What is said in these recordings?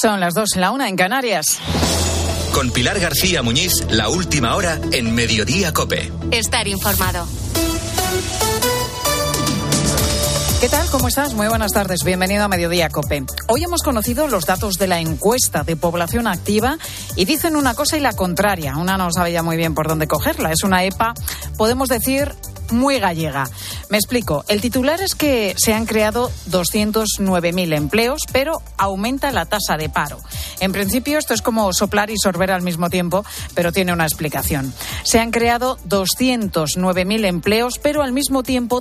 Son las 2:01 en Canarias. Con Pilar García Muñiz, la última hora en Mediodía COPE. Estar informado. ¿Qué tal? ¿Cómo estás? Muy buenas tardes. Bienvenido a Mediodía COPE. Hoy hemos conocido los datos de la encuesta de población activa y dicen una cosa y la contraria. Una no sabe ya muy bien por dónde cogerla. Es una EPA, podemos decir, muy gallega. Me explico. El titular es que se han creado 209.000 empleos, pero aumenta la tasa de paro. En principio, esto es como soplar y sorber al mismo tiempo, pero tiene una explicación. Se han creado 209.000 empleos, pero al mismo tiempo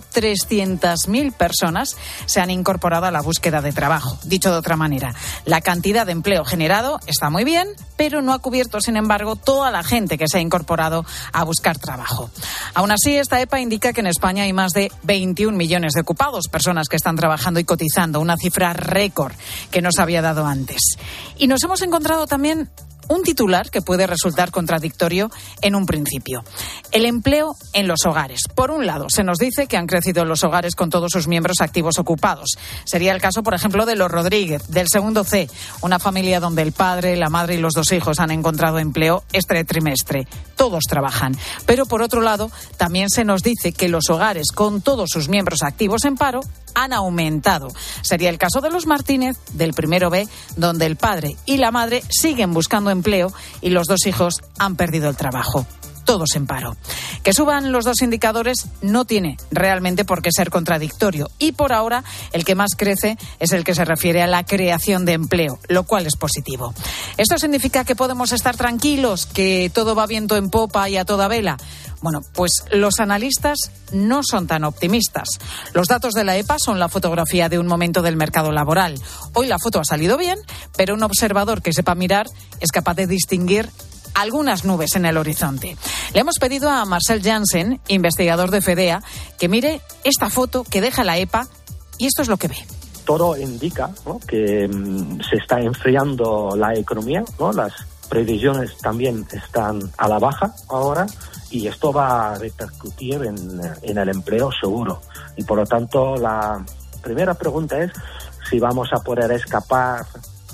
300.000 personas se han incorporado a la búsqueda de trabajo. Dicho de otra manera, la cantidad de empleo generado está muy bien, pero no ha cubierto, sin embargo, toda la gente que se ha incorporado a buscar trabajo. Aún así, esta EPA indica que en España hay más de 21 millones de ocupados, personas que están trabajando y cotizando, una cifra récord que no se había dado antes. Y nos hemos encontrado también un titular que puede resultar contradictorio en un principio. El empleo en los hogares. Por un lado, se nos dice que han crecido los hogares con todos sus miembros activos ocupados. Sería el caso, por ejemplo, de los Rodríguez, del segundo C, una familia donde el padre, la madre y los dos hijos han encontrado empleo este trimestre. Todos trabajan. Pero, por otro lado, también se nos dice que los hogares con todos sus miembros activos en paro han aumentado. Sería el caso de los Martínez, del primero B, donde el padre y la madre siguen buscando empleo y los dos hijos han perdido el trabajo. Todos en paro. Que suban los dos indicadores no tiene realmente por qué ser contradictorio y por ahora el que más crece es el que se refiere a la creación de empleo, lo cual es positivo. ¿Esto significa que podemos estar tranquilos, que todo va viento en popa y a toda vela? Bueno, pues los analistas no son tan optimistas. Los datos de la EPA son la fotografía de un momento del mercado laboral. Hoy la foto ha salido bien, pero un observador que sepa mirar es capaz de distinguir algunas nubes en el horizonte. Le hemos pedido a Marcel Jansen, investigador de FEDEA, que mire esta foto que deja la EPA y esto es lo que ve. Todo indica, ¿no?, que se está enfriando la economía, ¿no? Las previsiones también están a la baja ahora y esto va a repercutir en el empleo seguro. Y por lo tanto, la primera pregunta es si vamos a poder escapar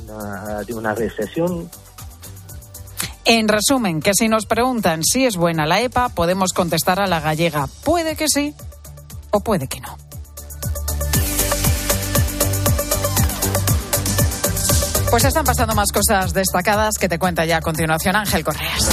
de una recesión. En resumen, que si nos preguntan si es buena la EPA, podemos contestar a la gallega. Puede que sí o puede que no. Pues están pasando más cosas destacadas que te cuenta ya a continuación Ángel Correas.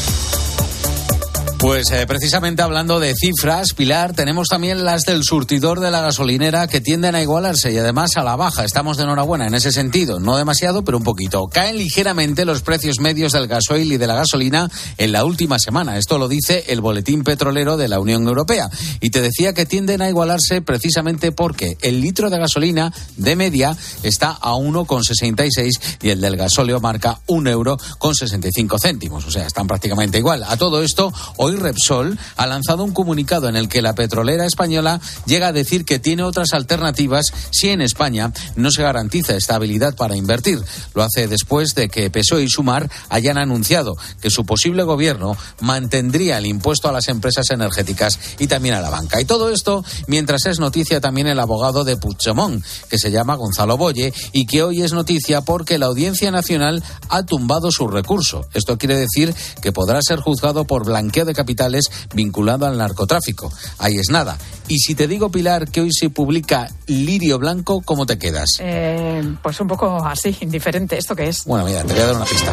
Pues precisamente hablando de cifras, Pilar, tenemos también las del surtidor de la gasolinera que tienden a igualarse y además a la baja. Estamos de enhorabuena en ese sentido, no demasiado, pero un poquito. Caen ligeramente los precios medios del gasoil y de la gasolina en la última semana. Esto lo dice el Boletín Petrolero de la Unión Europea. Y te decía que tienden a igualarse precisamente porque el litro de gasolina de media está a 1,66 y el del gasóleo marca 1,65 €. O sea, están prácticamente igual. A todo esto, hoy Repsol ha lanzado un comunicado en el que la petrolera española llega a decir que tiene otras alternativas si en España no se garantiza estabilidad para invertir. Lo hace después de que PSOE y Sumar hayan anunciado que su posible gobierno mantendría el impuesto a las empresas energéticas y también a la banca. Y todo esto mientras es noticia también el abogado de Puigdemont, que se llama Gonzalo Boye, y que hoy es noticia porque la Audiencia Nacional ha tumbado su recurso. Esto quiere decir que podrá ser juzgado por blanqueo de capitales vinculado al narcotráfico. Ahí es nada. Y si te digo, Pilar, que hoy se publica Lirio Blanco, ¿cómo te quedas? Pues un poco así, indiferente. ¿Esto qué es? Bueno, mira, te voy a dar una pista.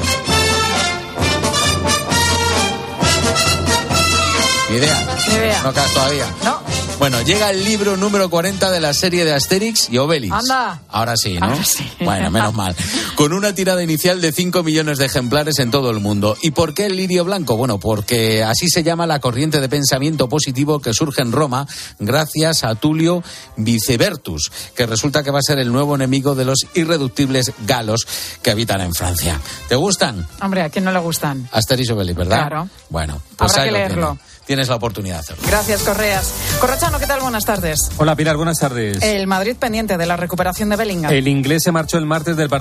Ni idea. No caes todavía. No. Bueno, llega el libro número 40 de la serie de Asterix y Obelix. ¡Anda! Ahora sí, ¿no? Ahora sí. Bueno, menos mal. Con una tirada inicial de 5 millones de ejemplares en todo el mundo. ¿Y por qué el lirio blanco? Bueno, porque así se llama la corriente de pensamiento positivo que surge en Roma gracias a Tulio Vicevertus, que resulta que va a ser el nuevo enemigo de los irreductibles galos que habitan en Francia. ¿Te gustan? Hombre, ¿a quién no le gustan? Asterix y Obelix, ¿verdad? Claro. Bueno, pues habrá ahí que leerlo. Tienes la oportunidad de hacerlo. Gracias, Correas. Corrochano, ¿qué tal? Buenas tardes. Hola, Pilar, buenas tardes. El Madrid pendiente de la recuperación de Bellingham. El inglés se marchó el martes del partido en Braga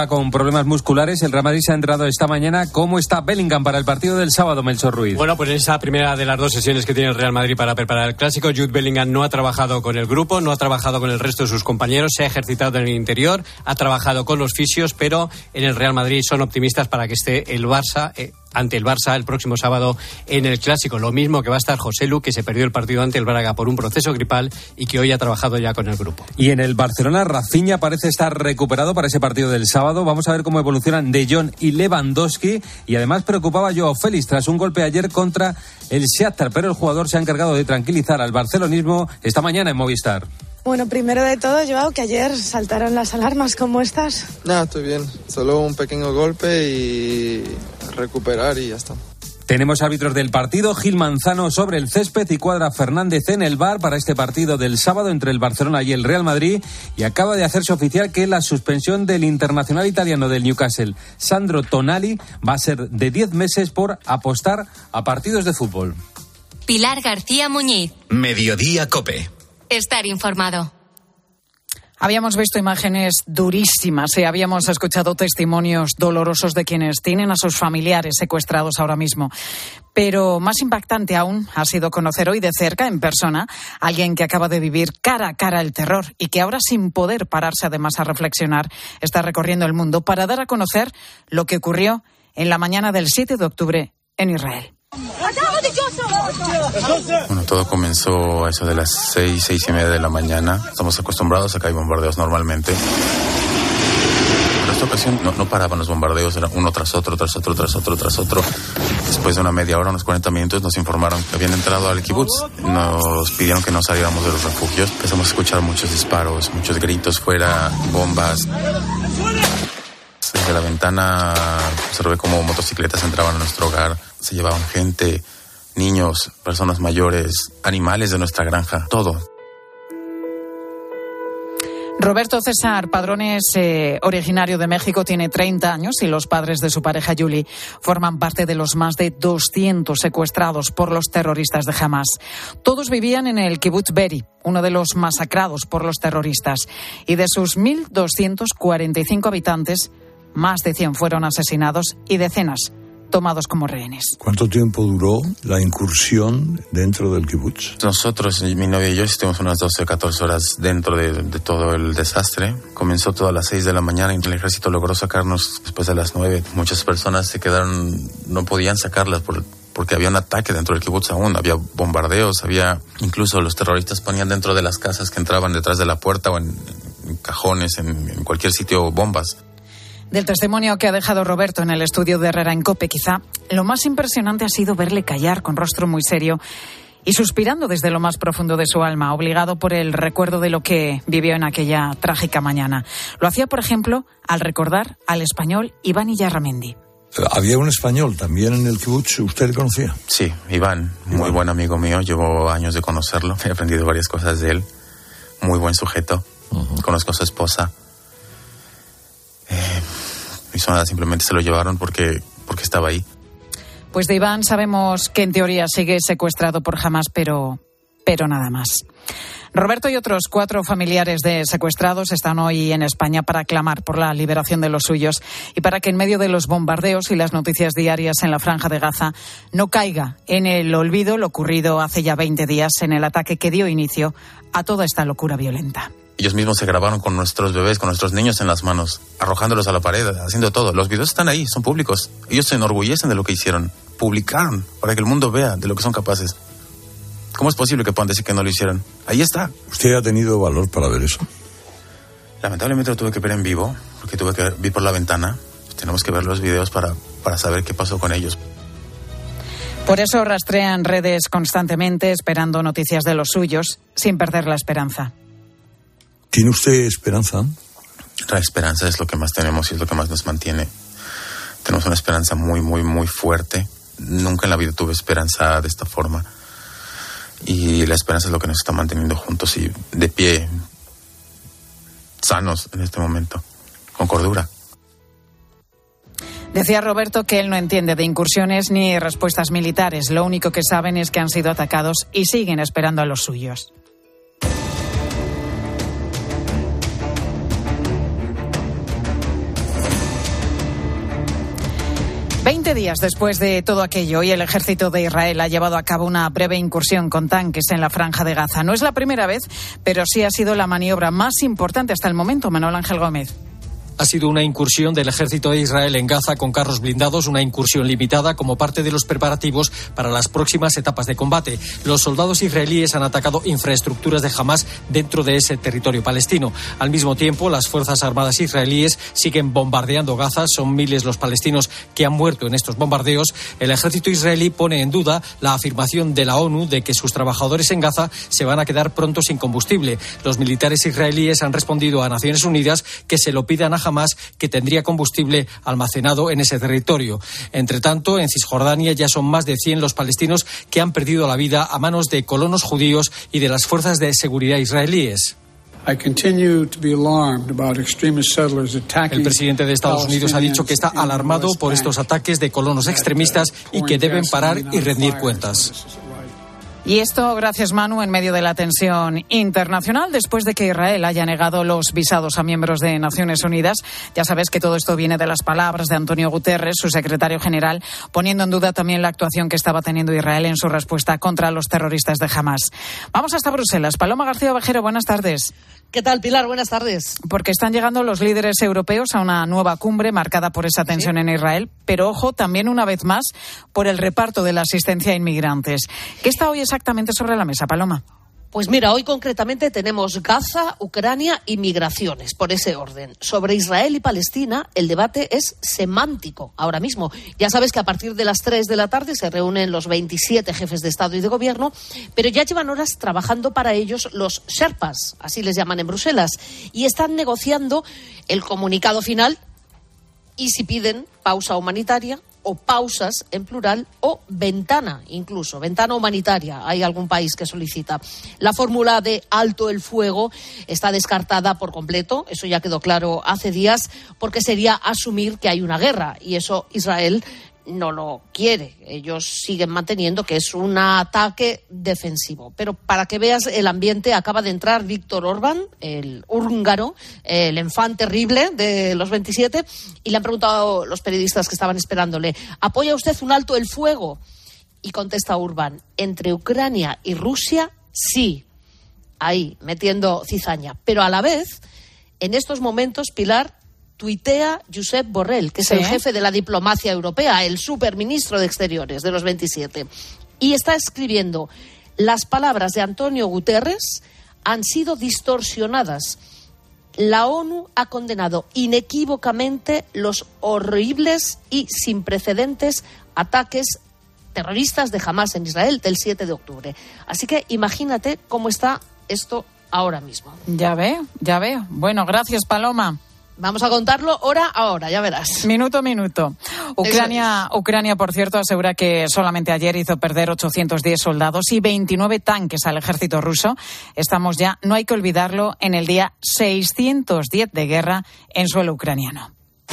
con problemas musculares. El Real Madrid se ha entrado esta mañana. ¿Cómo está Bellingham para el partido del sábado, Melchor Ruiz? Bueno, pues en esa primera de las 2 sesiones que tiene el Real Madrid para preparar el Clásico, Jude Bellingham no ha trabajado con el grupo, no ha trabajado con el resto de sus compañeros, se ha ejercitado en el interior, ha trabajado con los fisios, pero en el Real Madrid son optimistas para que esté el Barça ante el Barça el próximo sábado en el Clásico. Lo mismo que va a estar Joselu, que se perdió el partido ante el Braga por un proceso gripal y que hoy ha trabajado ya con el grupo. Y en el Barcelona, Rafinha parece estar recuperado para ese partido del sábado. Vamos a ver cómo evolucionan De Jong y Lewandowski. Y además preocupaba a Joao Félix tras un golpe ayer contra el Shakhtar, pero el jugador se ha encargado de tranquilizar al barcelonismo esta mañana en Movistar. Bueno, primero de todo, Joao, que ayer saltaron las alarmas. ¿Cómo estás? Nada, estoy bien. Solo un pequeño golpe y recuperar y ya está. Tenemos árbitros del partido, Gil Manzano sobre el césped y Cuadra Fernández en el VAR para este partido del sábado entre el Barcelona y el Real Madrid. Y acaba de hacerse oficial que la suspensión del internacional italiano del Newcastle, Sandro Tonali, va a ser de 10 meses por apostar a partidos de fútbol. Pilar García Muñiz. Mediodía COPE. Estar informado. Habíamos visto imágenes durísimas y habíamos escuchado testimonios dolorosos de quienes tienen a sus familiares secuestrados ahora mismo. Pero más impactante aún ha sido conocer hoy de cerca, en persona, a alguien que acaba de vivir cara a cara el terror y que ahora, sin poder pararse además a reflexionar, está recorriendo el mundo para dar a conocer lo que ocurrió en la mañana del 7 de octubre en Israel. Bueno, todo comenzó a eso de las 6:30 de la mañana. Estamos acostumbrados a que hay bombardeos normalmente. Pero esta ocasión no paraban los bombardeos, era uno tras otro. Después de una media hora, unos 40 minutos, nos informaron que habían entrado al kibutz. Nos pidieron que no saliéramos de los refugios. Empezamos a escuchar muchos disparos, muchos gritos fuera, bombas. Desde la ventana observé cómo motocicletas entraban a nuestro hogar. Se llevaban gente, niños, personas mayores, animales de nuestra granja, todo. Roberto César Padrón es originario de México, tiene 30 años y los padres de su pareja Yuli forman parte de los más de 200 secuestrados por los terroristas de Hamás. Todos vivían en el kibutz Be'eri, uno de los masacrados por los terroristas, y de sus 1.245 habitantes, más de 100 fueron asesinados y decenas tomados como rehenes. ¿Cuánto tiempo duró la incursión dentro del kibutz? Nosotros, mi novia y yo, estuvimos unas 12 o 14 horas dentro de todo el desastre. Comenzó todo a las 6 de la mañana y el ejército logró sacarnos después de las 9. Muchas personas se quedaron, no podían sacarlas porque había un ataque dentro del kibutz aún, había bombardeos, incluso los terroristas ponían dentro de las casas que entraban detrás de la puerta o en cajones, en cualquier sitio, bombas. Del testimonio que ha dejado Roberto en el estudio de Herrera en COPE, quizá lo más impresionante ha sido verle callar con rostro muy serio y suspirando desde lo más profundo de su alma, obligado por el recuerdo de lo que vivió en aquella trágica mañana. Lo hacía, por ejemplo, al recordar al español Iván Iyarramendi. ¿Había un español también en el kibutz? ¿Usted le conocía? Sí, Iván, muy buen amigo mío, llevo años de conocerlo, he aprendido varias cosas de él, muy buen sujeto, conozco a su esposa. Mi sonada simplemente se lo llevaron porque estaba ahí. Pues de Iván sabemos que en teoría sigue secuestrado por Hamás, pero nada más. Roberto y otros 4 familiares de secuestrados están hoy en España para clamar por la liberación de los suyos y para que en medio de los bombardeos y las noticias diarias en la Franja de Gaza no caiga en el olvido lo ocurrido hace ya 20 días en el ataque que dio inicio a toda esta locura violenta. Ellos mismos se grabaron con nuestros bebés, con nuestros niños en las manos, arrojándolos a la pared, haciendo todo. Los videos están ahí, son públicos. Ellos se enorgullecen de lo que hicieron. Publicaron para que el mundo vea de lo que son capaces. ¿Cómo es posible que puedan decir que no lo hicieron? Ahí está. ¿Usted ha tenido valor para ver eso? Lamentablemente lo tuve que ver en vivo, porque tuve que ver por la ventana. Tenemos que ver los videos para saber qué pasó con ellos. Por eso rastrean redes constantemente, esperando noticias de los suyos, sin perder la esperanza. ¿Tiene usted esperanza? La esperanza es lo que más tenemos y es lo que más nos mantiene. Tenemos una esperanza muy, muy, muy fuerte. Nunca en la vida tuve esperanza de esta forma. Y la esperanza es lo que nos está manteniendo juntos y de pie, sanos en este momento, con cordura. Decía Roberto que él no entiende de incursiones ni respuestas militares. Lo único que saben es que han sido atacados y siguen esperando a los suyos. 20 días después de todo aquello, hoy el ejército de Israel ha llevado a cabo una breve incursión con tanques en la Franja de Gaza. No es la primera vez, pero sí ha sido la maniobra más importante hasta el momento. Manuel Ángel Gómez. Ha sido una incursión del ejército de Israel en Gaza con carros blindados, una incursión limitada como parte de los preparativos para las próximas etapas de combate. Los soldados israelíes han atacado infraestructuras de Hamás dentro de ese territorio palestino. Al mismo tiempo, las Fuerzas Armadas israelíes siguen bombardeando Gaza. Son miles los palestinos que han muerto en estos bombardeos. El ejército israelí pone en duda la afirmación de la ONU de que sus trabajadores en Gaza se van a quedar pronto sin combustible. Los militares israelíes han respondido a Naciones Unidas que se lo pidan a Hamás, que tendría combustible almacenado en ese territorio. Entre tanto, en Cisjordania ya son más de 100 los palestinos que han perdido la vida a manos de colonos judíos y de las fuerzas de seguridad israelíes. El presidente de Estados Unidos ha dicho que está alarmado por estos ataques de colonos extremistas y que deben parar y rendir cuentas. Y esto, gracias Manu, en medio de la tensión internacional, después de que Israel haya negado los visados a miembros de Naciones Unidas. Ya sabes que todo esto viene de las palabras de Antonio Guterres, su secretario general, poniendo en duda también la actuación que estaba teniendo Israel en su respuesta contra los terroristas de Hamás. Vamos hasta Bruselas. Paloma García Ovejero, buenas tardes. ¿Qué tal, Pilar? Buenas tardes. Porque están llegando los líderes europeos a una nueva cumbre marcada por esa tensión en Israel, pero ojo, también una vez más por el reparto de la asistencia a inmigrantes. ¿Qué está hoy exactamente sobre la mesa, Paloma? Pues mira, hoy concretamente tenemos Gaza, Ucrania y migraciones, por ese orden. Sobre Israel y Palestina, el debate es semántico ahora mismo. Ya sabes que a partir de las 3 de la tarde se reúnen los 27 jefes de Estado y de Gobierno, pero ya llevan horas trabajando para ellos los Sherpas, así les llaman en Bruselas, y están negociando el comunicado final y si piden pausa humanitaria o pausas en plural o ventana, incluso, ventana humanitaria. Hay algún país que solicita. La fórmula de alto el fuego está descartada por completo, eso ya quedó claro hace días, porque sería asumir que hay una guerra y eso Israel no lo quiere. Ellos siguen manteniendo que es un ataque defensivo. Pero para que veas el ambiente, acaba de entrar Víctor Orbán, el húngaro, el enfant terrible de los 27, y le han preguntado los periodistas que estaban esperándole, ¿apoya usted un alto el fuego? Y contesta Orbán, entre Ucrania y Rusia, sí. Ahí, metiendo cizaña. Pero a la vez, en estos momentos, Pilar, tuitea Josep Borrell, que es el jefe de la diplomacia europea, el superministro de Exteriores de los 27. Y está escribiendo, las palabras de Antonio Guterres han sido distorsionadas. La ONU ha condenado inequívocamente los horribles y sin precedentes ataques terroristas de Hamás en Israel del 7 de octubre. Así que imagínate cómo está esto ahora mismo. Ya veo. Bueno, gracias, Paloma. Vamos a contarlo hora a hora, ya verás. Minuto a minuto. Ucrania, por cierto, asegura que solamente ayer hizo perder 810 soldados y 29 tanques al ejército ruso. Estamos ya, no hay que olvidarlo, en el día 610 de guerra en suelo ucraniano.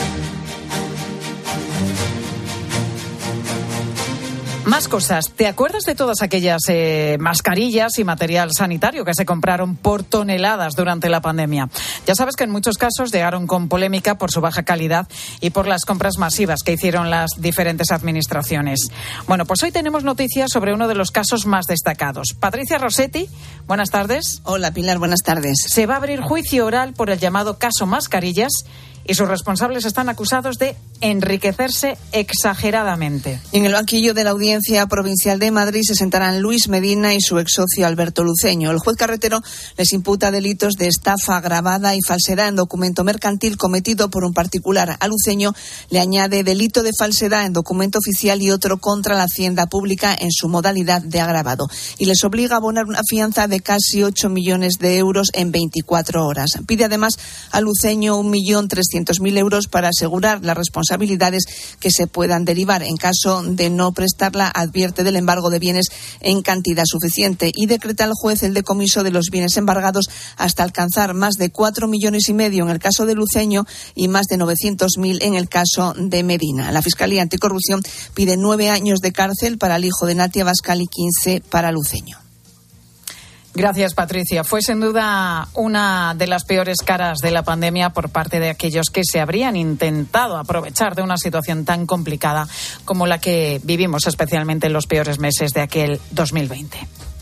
Más cosas. ¿Te acuerdas de todas aquellas mascarillas y material sanitario que se compraron por toneladas durante la pandemia? Ya sabes que en muchos casos llegaron con polémica por su baja calidad y por las compras masivas que hicieron las diferentes administraciones. Bueno, pues hoy tenemos noticias sobre uno de los casos más destacados. Patricia Rossetti, buenas tardes. Hola, Pilar, buenas tardes. Se va a abrir juicio oral por el llamado caso Mascarillas y sus responsables están acusados de enriquecerse exageradamente. En el banquillo de la Audiencia Provincial de Madrid se sentarán Luis Medina y su exsocio Alberto Luceño. El juez carretero les imputa delitos de estafa agravada y falsedad en documento mercantil cometido por un particular. A Luceño le añade delito de falsedad en documento oficial y otro contra la Hacienda Pública en su modalidad de agravado. Y les obliga a abonar una fianza de casi 8 millones de euros en 24 horas. Pide además a Luceño 1.300.000 euros para asegurar las responsabilidades que se puedan derivar. En caso de no prestarla, advierte del embargo de bienes en cantidad suficiente y decreta al juez el decomiso de los bienes embargados hasta alcanzar más de 4,5 millones en el caso de Luceño y más de 900.000 en el caso de Medina. La Fiscalía Anticorrupción pide 9 años de cárcel para el hijo de Natia Bascal y 15 para Luceño. Gracias, Patricia. Fue sin duda una de las peores caras de la pandemia por parte de aquellos que se habrían intentado aprovechar de una situación tan complicada como la que vivimos, especialmente en los peores meses de aquel 2020.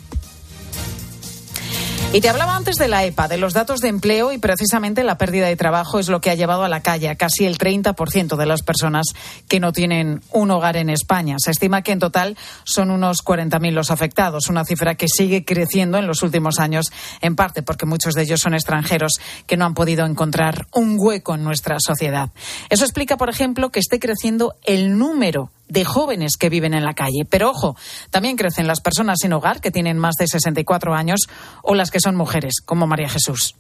Y te hablaba antes de la EPA, de los datos de empleo, y precisamente la pérdida de trabajo es lo que ha llevado a la calle a casi el 30% de las personas que no tienen un hogar en España. Se estima que en total son unos 40.000 los afectados, una cifra que sigue creciendo en los últimos años, en parte porque muchos de ellos son extranjeros que no han podido encontrar un hueco en nuestra sociedad. Eso explica, por ejemplo, que esté creciendo el número de jóvenes que viven en la calle. Pero ojo, también crecen las personas sin hogar que tienen más de 64 años o las que son mujeres, como María Jesús.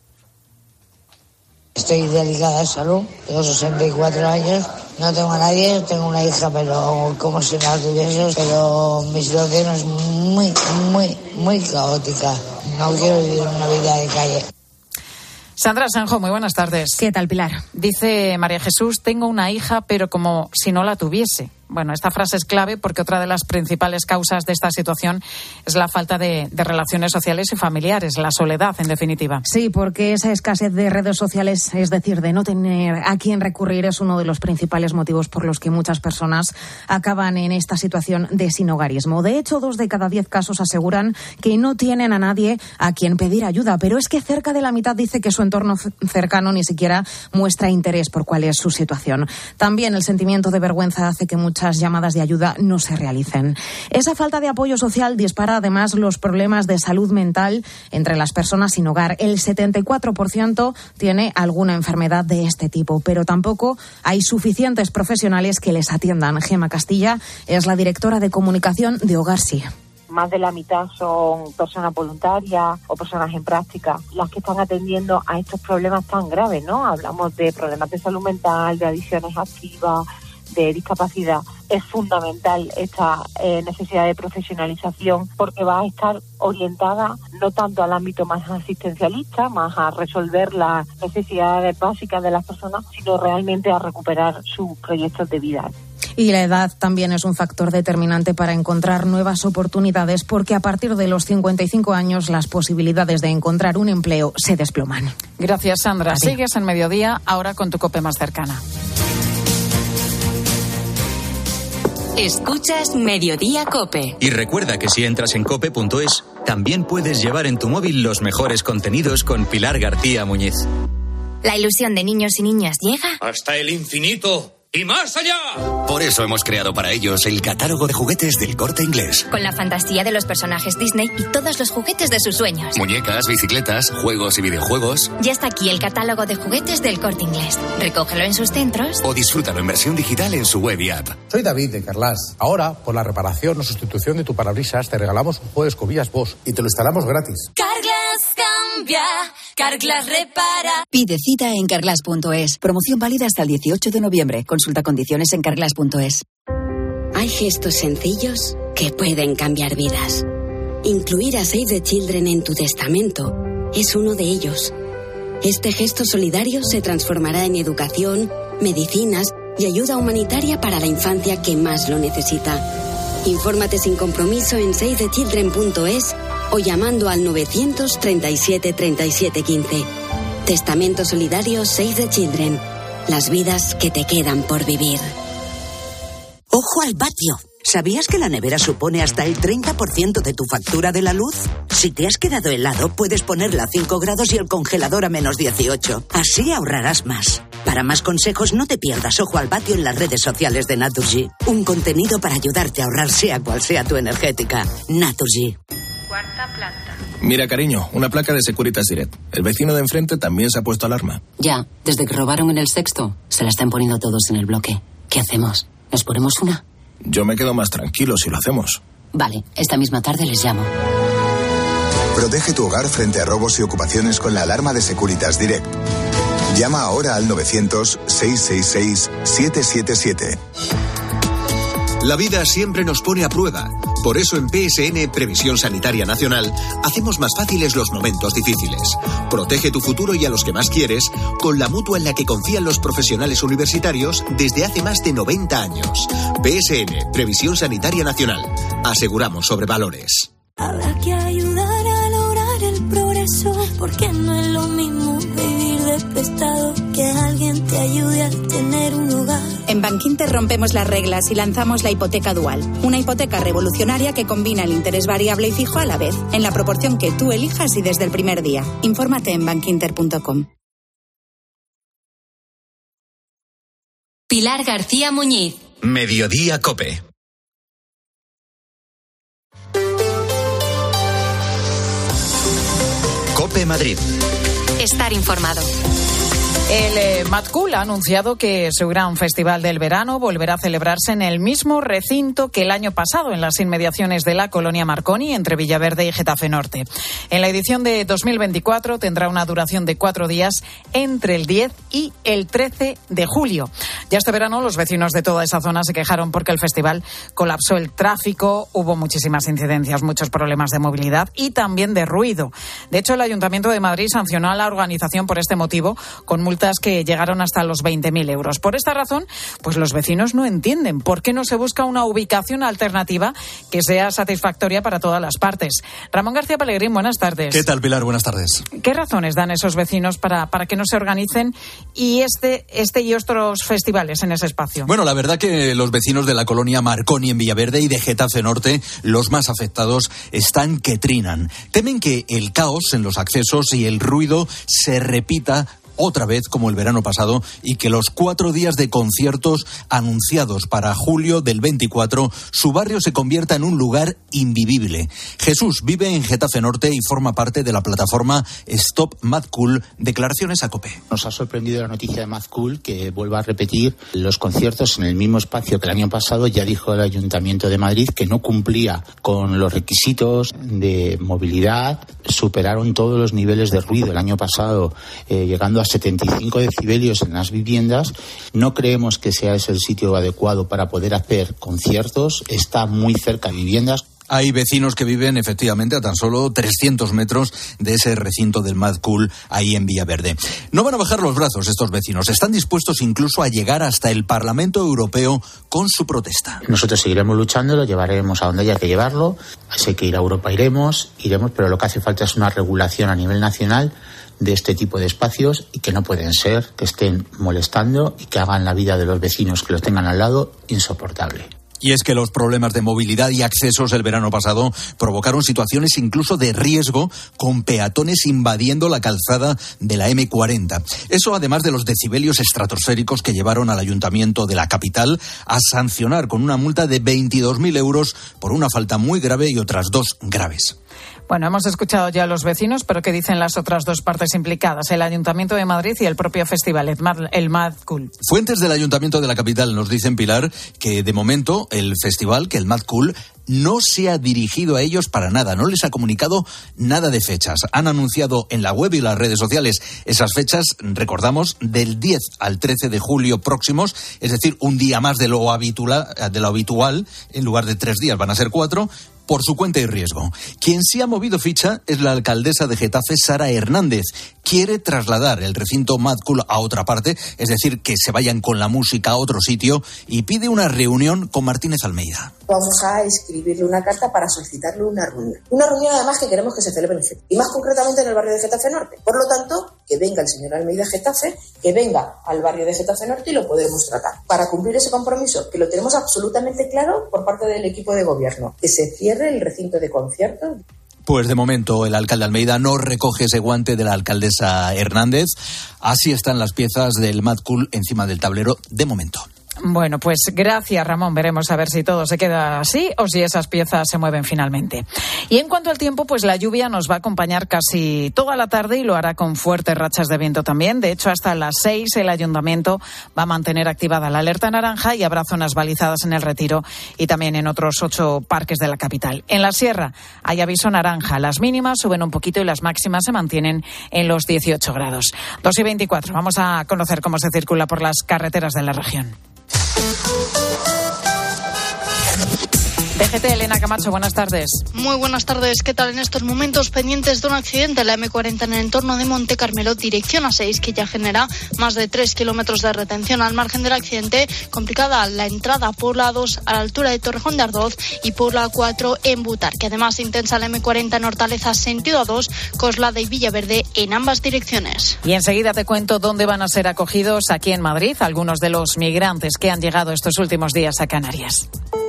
Estoy delicada de salud, tengo 64 años, no tengo a nadie, tengo una hija, pero como si no la tuviese, pero mi situación es muy caótica. No quiero vivir una vida de calle. Sandra Sanjo, muy buenas tardes. ¿Qué tal, Pilar? Dice María Jesús, tengo una hija, pero como si no la tuviese. Bueno, esta frase es clave porque otra de las principales causas de esta situación es la falta de relaciones sociales y familiares, la soledad, en definitiva. Sí, porque esa escasez de redes sociales, es decir, de no tener a quién recurrir, es uno de los principales motivos por los que muchas personas acaban en esta situación de sinhogarismo. De hecho, 2 de cada 10 casos aseguran que no tienen a nadie a quien pedir ayuda, pero es que cerca de la mitad dice que su entorno cercano ni siquiera muestra interés por cuál es su situación. También el sentimiento de vergüenza hace que muchas llamadas de ayuda no se realicen. Esa falta de apoyo social dispara además los problemas de salud mental entre las personas sin hogar. El 74% tiene alguna enfermedad de este tipo, pero tampoco hay suficientes profesionales que les atiendan. Gema Castilla es la directora de comunicación de Hogar Sí. Más de la mitad son personas voluntarias o personas en práctica las que están atendiendo a estos problemas tan graves, ¿no? Hablamos de problemas de salud mental, de adicciones activas, de discapacidad. Es fundamental esta necesidad de profesionalización porque va a estar orientada no tanto al ámbito más asistencialista, más a resolver las necesidades básicas de las personas, sino realmente a recuperar sus proyectos de vida. Y la edad también es un factor determinante para encontrar nuevas oportunidades porque a partir de los 55 años las posibilidades de encontrar un empleo se desploman. Gracias, Sandra. Sigues en Mediodía, ahora con tu COPE más cercana. Escuchas Mediodía COPE. Y recuerda que si entras en cope.es, también puedes llevar en tu móvil los mejores contenidos con Pilar García Muñiz. La ilusión de niños y niñas llega hasta el infinito y más allá. Por eso hemos creado para ellos el catálogo de juguetes del Corte Inglés. Con la fantasía de los personajes Disney y todos los juguetes de sus sueños. Muñecas, bicicletas, juegos y videojuegos. Ya está aquí el catálogo de juguetes del Corte Inglés. Recógelo en sus centros o disfrútalo en versión digital en su web y app. Soy David de Carglass. Ahora, por la reparación o sustitución de tu parabrisas, te regalamos un juego de escobillas Bosch y te lo instalamos gratis. Carglass cambia, Carglass repara. Pide cita en carglass.es. Promoción válida hasta el 18 de noviembre. Consulta condiciones en carglass.es. Hay gestos sencillos que pueden cambiar vidas. Incluir a Save the Children en tu testamento es uno de ellos. Este gesto solidario se transformará en educación, medicinas y ayuda humanitaria para la infancia que más lo necesita. Infórmate sin compromiso en savethechildren.es o llamando al 937 37 15. Testamento solidario Save the Children. Las vidas que te quedan por vivir. ¡Ojo al patio! ¿Sabías que la nevera supone hasta el 30% de tu factura de la luz? Si te has quedado helado, puedes ponerla a 5 grados y el congelador a menos 18. Así ahorrarás más. Para más consejos, no te pierdas Ojo al patio en las redes sociales de Naturgy. Un contenido para ayudarte a ahorrar sea cual sea tu energética. Naturgy. Cuarta planta. Mira, cariño, una placa de Securitas Direct. El vecino de enfrente también se ha puesto alarma. Ya, desde que robaron en el sexto, se la están poniendo todos en el bloque. ¿Qué hacemos? ¿Nos ponemos una? Yo me quedo más tranquilo si lo hacemos. Vale, esta misma tarde les llamo. Protege tu hogar frente a robos y ocupaciones con la alarma de Securitas Direct. Llama ahora al 900-666-777. La vida siempre nos pone a prueba. Por eso en PSN, Previsión Sanitaria Nacional, hacemos más fáciles los momentos difíciles. Protege tu futuro y a los que más quieres con la mutua en la que confían los profesionales universitarios desde hace más de 90 años. PSN, Previsión Sanitaria Nacional. Aseguramos sobre valores. Habrá que ayudar a lograr el eso, porque no es lo mismo vivir de prestado que alguien te ayude a tener un hogar. En Bankinter rompemos las reglas y lanzamos la hipoteca dual, una hipoteca revolucionaria que combina el interés variable y fijo a la vez, en la proporción que tú elijas y desde el primer día. Infórmate en bankinter.com. Pilar García Muñiz. Mediodía COPE. COPE Madrid. Estar informado. El Mad Cool ha anunciado que su gran festival del verano volverá a celebrarse en el mismo recinto que el año pasado, en las inmediaciones de la colonia Marconi, entre Villaverde y Getafe Norte. En la edición de 2024 tendrá una duración de 4 días entre el 10 y el 13 de julio. Ya este verano los vecinos de toda esa zona se quejaron porque el festival colapsó el tráfico, hubo muchísimas incidencias, muchos problemas de movilidad y también de ruido. De hecho, el Ayuntamiento de Madrid sancionó a la organización por este motivo con multas que llegaron hasta los 20.000 euros. Por esta razón, pues los vecinos no entienden por qué no se busca una ubicación alternativa que sea satisfactoria para todas las partes. Ramón García Pellegrín, buenas tardes. ¿Qué tal, Pilar? Buenas tardes. ¿Qué razones dan esos vecinos para que no se organicen y este y otros festivales en ese espacio? Bueno, la verdad que los vecinos de la colonia Marconi en Villaverde y de Getafe Norte, los más afectados, están que trinan. Temen que el caos en los accesos y el ruido se repita otra vez como el verano pasado y que los 4 días de conciertos anunciados para julio del 24, su barrio se convierta en un lugar invivible. Jesús vive en Getafe Norte y forma parte de la plataforma Stop Mad Cool. Declaraciones a COPE. Nos ha sorprendido la noticia de Mad Cool, que vuelva a repetir los conciertos en el mismo espacio que el año pasado. Ya dijo el Ayuntamiento de Madrid que no cumplía con los requisitos de movilidad, superaron todos los niveles de ruido el año pasado, llegando a 75 decibelios en las viviendas. No creemos que sea ese el sitio adecuado para poder hacer conciertos. Está muy cerca de viviendas. Hay vecinos que viven efectivamente a tan solo 300 metros de ese recinto del Mad Cool ahí en Villaverde. No van a bajar los brazos estos vecinos. Están dispuestos incluso a llegar hasta el Parlamento Europeo con su protesta. Nosotros seguiremos luchando, lo llevaremos a donde haya que llevarlo. Si hay que ir a Europa iremos, pero lo que hace falta es una regulación a nivel nacional de este tipo de espacios y que no pueden ser que estén molestando y que hagan la vida de los vecinos que los tengan al lado insoportable. Y es que los problemas de movilidad y accesos el verano pasado provocaron situaciones incluso de riesgo, con peatones invadiendo la calzada de la M40. Eso además de los decibelios estratosféricos que llevaron al Ayuntamiento de la capital a sancionar con una multa de 22.000 euros por una falta muy grave y otras 2 graves. Bueno, hemos escuchado ya a los vecinos, pero ¿qué dicen las otras 2 partes implicadas? El Ayuntamiento de Madrid y el propio festival, el Mad Cool. Fuentes del Ayuntamiento de la capital nos dicen, Pilar, que de momento el festival, que el Mad Cool, no se ha dirigido a ellos para nada, no les ha comunicado nada de fechas. Han anunciado en la web y las redes sociales esas fechas, recordamos, del 10 al 13 de julio próximos, es decir, un día más de lo habitual, en lugar de 3 días van a ser 4, por su cuenta y riesgo. Quien sí ha movido ficha es la alcaldesa de Getafe, Sara Hernández. Quiere trasladar el recinto Mad Cool a otra parte, es decir, que se vayan con la música a otro sitio, y pide una reunión con Martínez Almeida. Vamos a escribirle una carta para solicitarle una reunión. Una reunión además que queremos que se celebre en Getafe, y más concretamente en el barrio de Getafe Norte. Por lo tanto, que venga el señor Almeida a Getafe, que venga al barrio de Getafe Norte y lo podemos tratar. Para cumplir ese compromiso, que lo tenemos absolutamente claro por parte del equipo de gobierno, que se cierre el recinto de conciertos. Pues de momento el alcalde Almeida no recoge ese guante de la alcaldesa Hernández. Así están las piezas del Mad Cool encima del tablero de momento. Bueno, pues gracias, Ramón. Veremos a ver si todo se queda así o si esas piezas se mueven finalmente. Y en cuanto al tiempo, pues la lluvia nos va a acompañar casi toda la tarde y lo hará con fuertes rachas de viento también. De hecho, hasta las 6 el Ayuntamiento va a mantener activada la alerta naranja y habrá zonas balizadas en el Retiro y también en otros 8 parques de la capital. En la Sierra hay aviso naranja. Las mínimas suben un poquito y las máximas se mantienen en los 18 grados. 2:24. Vamos a conocer cómo se circula por las carreteras de la región. DGT, Elena Camacho, buenas tardes. Muy buenas tardes. ¿Qué tal? En estos momentos pendientes de un accidente en la M40 en el entorno de Monte Carmelo, dirección A6, que ya genera más de 3 kilómetros de retención. Al margen del accidente, complicada la entrada por la 2 a la altura de Torrejón de Ardoz y por la 4 en Butarque. Además, intensa la M40 en Hortaleza, sentido A2, Coslada y Villaverde en ambas direcciones. Y enseguida te cuento dónde van a ser acogidos aquí en Madrid algunos de los migrantes que han llegado estos últimos días a Canarias.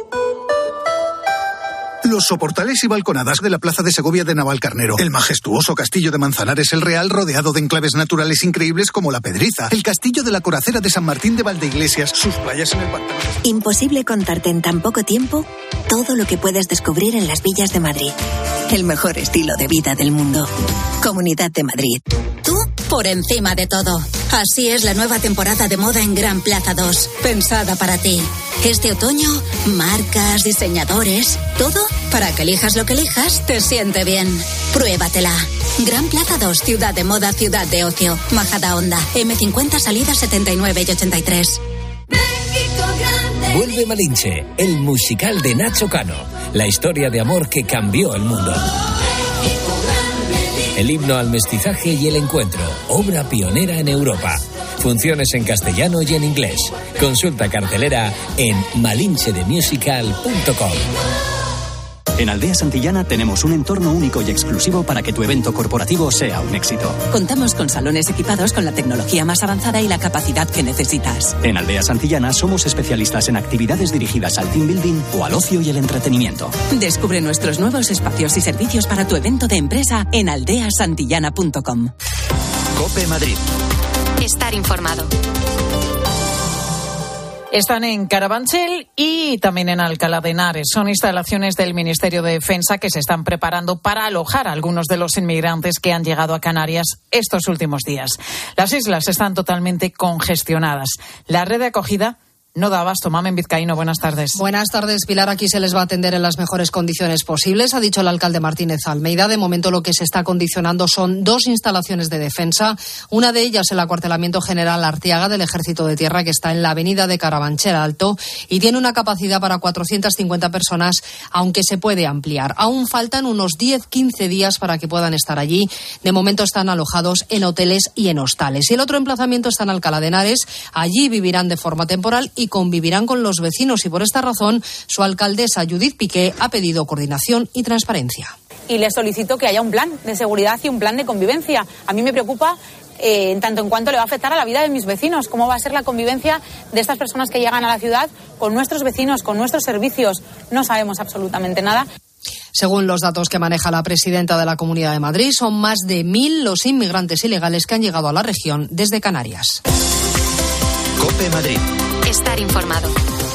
Los soportales y balconadas de la Plaza de Segovia de Navalcarnero, el majestuoso castillo de Manzanares el Real, rodeado de enclaves naturales increíbles como la Pedriza, el castillo de la Coracera de San Martín de Valdeiglesias, sus playas en el pantano. Imposible contarte en tan poco tiempo todo lo que puedes descubrir en las villas de Madrid. El mejor estilo de vida del mundo. Comunidad de Madrid. Tú por encima de todo. Así es la nueva temporada de moda en Gran Plaza 2, pensada para ti. Este otoño, marcas, diseñadores, todo para que elijas lo que elijas, te siente bien. Pruébatela. Gran Plaza 2, ciudad de moda, ciudad de ocio. Majadahonda, M50, salida 79 y 83. Vuelve Malinche, el musical de Nacho Cano. La historia de amor que cambió el mundo. El himno al mestizaje y el encuentro, obra pionera en Europa. Funciones en castellano y en inglés. Consulta cartelera en malinchedemusical.com. En Aldea Santillana tenemos un entorno único y exclusivo para que tu evento corporativo sea un éxito. Contamos con salones equipados con la tecnología más avanzada y la capacidad que necesitas. En Aldea Santillana somos especialistas en actividades dirigidas al team building o al ocio y el entretenimiento. Descubre nuestros nuevos espacios y servicios para tu evento de empresa en aldeasantillana.com. COPE Madrid. Estar informado. Están en Carabanchel y también en Alcalá de Henares. Son instalaciones del Ministerio de Defensa que se están preparando para alojar a algunos de los inmigrantes que han llegado a Canarias estos últimos días. Las islas están totalmente congestionadas. La red de acogida no da abasto. Mamen Vizcaíno, buenas tardes. Buenas tardes, Pilar. Aquí se les va a atender en las mejores condiciones posibles, ha dicho el alcalde Martínez Almeida. De momento lo que se está condicionando son 2 instalaciones de defensa. Una de ellas el acuartelamiento general Arteaga del Ejército de Tierra, que está en la avenida de Carabanchel Alto y tiene una capacidad para 450 personas, aunque se puede ampliar. Aún faltan unos 10-15 días para que puedan estar allí. De momento están alojados en hoteles y en hostales. Y el otro emplazamiento está en Alcalá de Henares. Allí vivirán de forma temporal y convivirán con los vecinos, y por esta razón su alcaldesa Judith Piqué ha pedido coordinación y transparencia. Y le solicito que haya un plan de seguridad y un plan de convivencia. A mí me preocupa en tanto en cuanto le va a afectar a la vida de mis vecinos, cómo va a ser la convivencia de estas personas que llegan a la ciudad con nuestros vecinos, con nuestros servicios. No sabemos absolutamente nada. Según los datos que maneja la presidenta de la Comunidad de Madrid, son más de 1.000 los inmigrantes ilegales que han llegado a la región desde Canarias. COPE Madrid. Estar informado.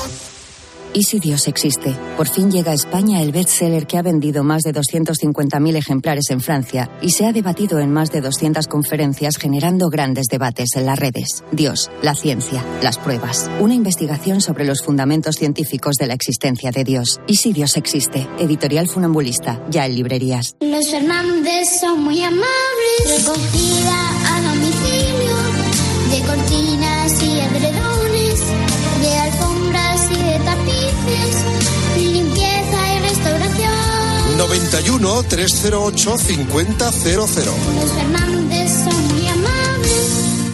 ¿Y si Dios existe? Por fin llega a España el bestseller que ha vendido más de 250.000 ejemplares en Francia y se ha debatido en más de 200 conferencias, generando grandes debates en las redes. Dios, la ciencia, las pruebas. Una investigación sobre los fundamentos científicos de la existencia de Dios. ¿Y si Dios existe? Editorial Funambulista, ya en librerías. Los Fernández son muy amables. Recogida a domicilio de cortinas y edredones, de alfombras y de tapices, limpieza y restauración. 91 308 5000. Los Fernández son muy amables.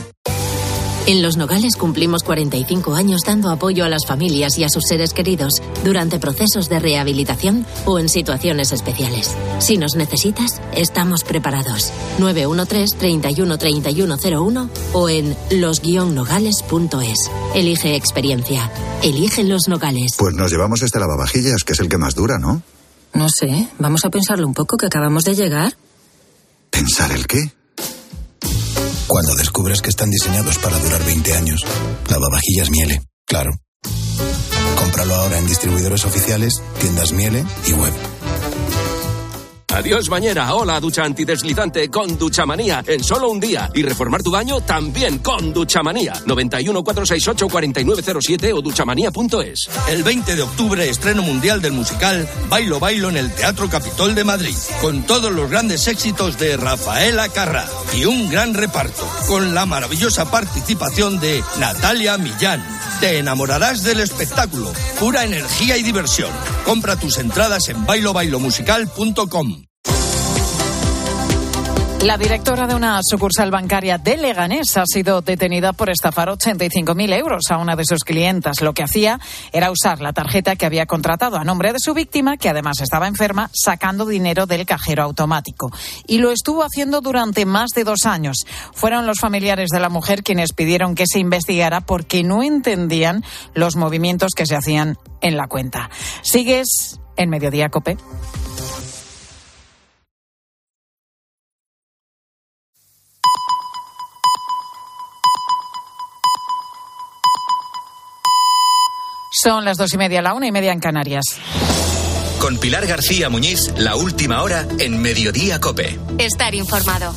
En Los Nogales cumplimos 45 años dando apoyo a las familias y a sus seres queridos durante procesos de rehabilitación o en situaciones especiales. Si nos necesitas, estamos preparados. 913 31 3101 o en los-nogales.es. Elige experiencia. Elige Los Nogales. Pues nos llevamos este lavavajillas, que es el que más dura, ¿no? No sé, vamos a pensarlo un poco, que acabamos de llegar. ¿Pensar el qué? Cuando descubres que están diseñados para durar 20 años. Lavavajillas Miele, claro. Cómpralo ahora en distribuidores oficiales, tiendas Miele y web. Adiós bañera, hola ducha antideslizante con Duchamanía en solo un día. Y reformar tu baño también con Duchamanía. 91 468 4907 o duchamanía.es. El 20 de octubre, estreno mundial del musical Bailo Bailo en el Teatro Capitol de Madrid, con todos los grandes éxitos de Rafaela Carrà y un gran reparto, con la maravillosa participación de Natalia Millán. Te enamorarás del espectáculo, pura energía y diversión. Compra tus entradas en bailobailomusical.com. La directora de una sucursal bancaria de Leganés ha sido detenida por estafar 85.000 euros a una de sus clientas. Lo que hacía era usar la tarjeta que había contratado a nombre de su víctima, que además estaba enferma, sacando dinero del cajero automático. Y lo estuvo haciendo durante más de 2 años. Fueron los familiares de la mujer quienes pidieron que se investigara porque no entendían los movimientos que se hacían en la cuenta. Sigues en Mediodía COPE. Son las 2:30, la 1:30 en Canarias. Con Pilar García Muñiz, la última hora en Mediodía COPE. Estar informado.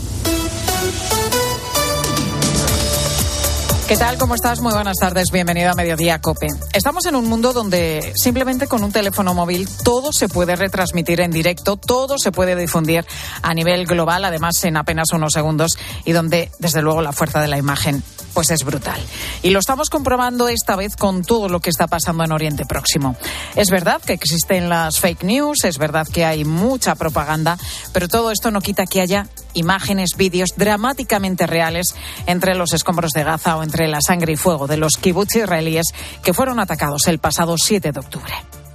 ¿Qué tal? ¿Cómo estás? Muy buenas tardes. Bienvenido a Mediodía COPE. Estamos en un mundo donde simplemente con un teléfono móvil todo se puede retransmitir en directo, todo se puede difundir a nivel global, además en apenas unos segundos, y donde, desde luego, la fuerza de la imagen pues es brutal. Y lo estamos comprobando esta vez con todo lo que está pasando en Oriente Próximo. Es verdad que existen las fake news, es verdad que hay mucha propaganda, pero todo esto no quita que haya imágenes, vídeos dramáticamente reales entre los escombros de Gaza o entre la sangre y fuego de los kibbutz israelíes que fueron atacados el pasado 7 de octubre.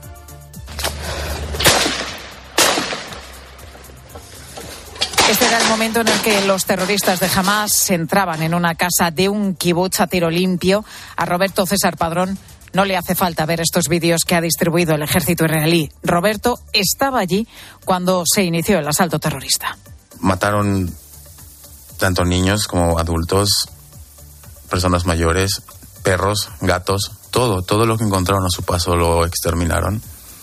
Este era el momento en el que los terroristas de Hamás entraban en una casa de un kibutz a tiro limpio. A Roberto César Padrón no le hace falta ver estos vídeos que ha distribuido el ejército israelí. Roberto estaba allí cuando se inició el asalto terrorista. Mataron tanto niños como adultos, personas mayores, perros, gatos, todo lo que encontraron a su paso lo exterminaron.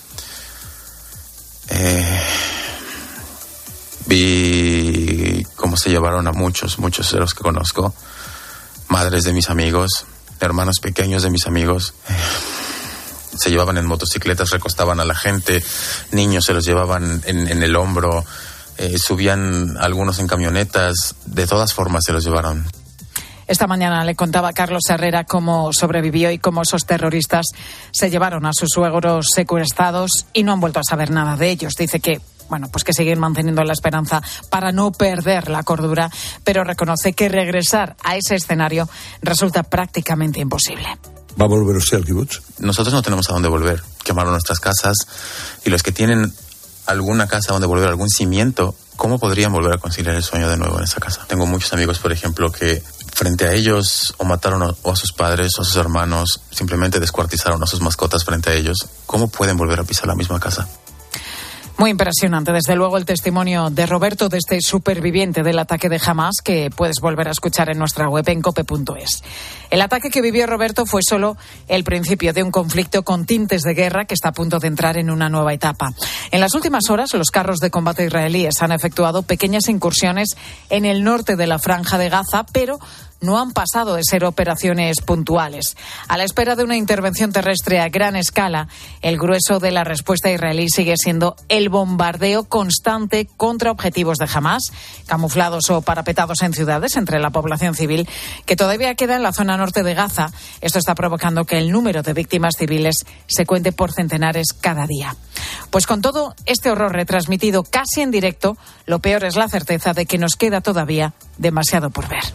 Vi cómo se llevaron a muchos de los que conozco, madres de mis amigos, hermanos pequeños de mis amigos. Se llevaban en motocicletas, recostaban a la gente, niños se los llevaban en el hombro, subían algunos en camionetas, de todas formas se los llevaron. Esta mañana le contaba a Carlos Herrera cómo sobrevivió y cómo esos terroristas se llevaron a sus suegros secuestrados y no han vuelto a saber nada de ellos. Dice que pues que siguen manteniendo la esperanza para no perder la cordura, pero reconoce que regresar a ese escenario resulta prácticamente imposible. ¿Va a volver usted al kibutz? Nosotros no tenemos a dónde volver. Quemaron nuestras casas y los que tienen alguna casa donde volver, algún cimiento, ¿cómo podrían volver a conciliar el sueño de nuevo en esa casa? Tengo muchos amigos, por ejemplo, que frente a ellos o mataron o a sus padres o a sus hermanos, simplemente descuartizaron a sus mascotas frente a ellos. ¿Cómo pueden volver a pisar la misma casa? Muy impresionante, desde luego, el testimonio de Roberto, de este superviviente del ataque de Hamás, que puedes volver a escuchar en nuestra web en cope.es. El ataque que vivió Roberto fue solo el principio de un conflicto con tintes de guerra que está a punto de entrar en una nueva etapa. En las últimas horas, los carros de combate israelíes han efectuado pequeñas incursiones en el norte de la Franja de Gaza, pero no han pasado de ser operaciones puntuales. A la espera de una intervención terrestre a gran escala, el grueso de la respuesta israelí sigue siendo el bombardeo constante contra objetivos de Hamás, camuflados o parapetados en ciudades entre la población civil, que todavía queda en la zona norte de Gaza. Esto está provocando que el número de víctimas civiles se cuente por centenares cada día. Pues con todo este horror retransmitido casi en directo, lo peor es la certeza de que nos queda todavía demasiado por ver.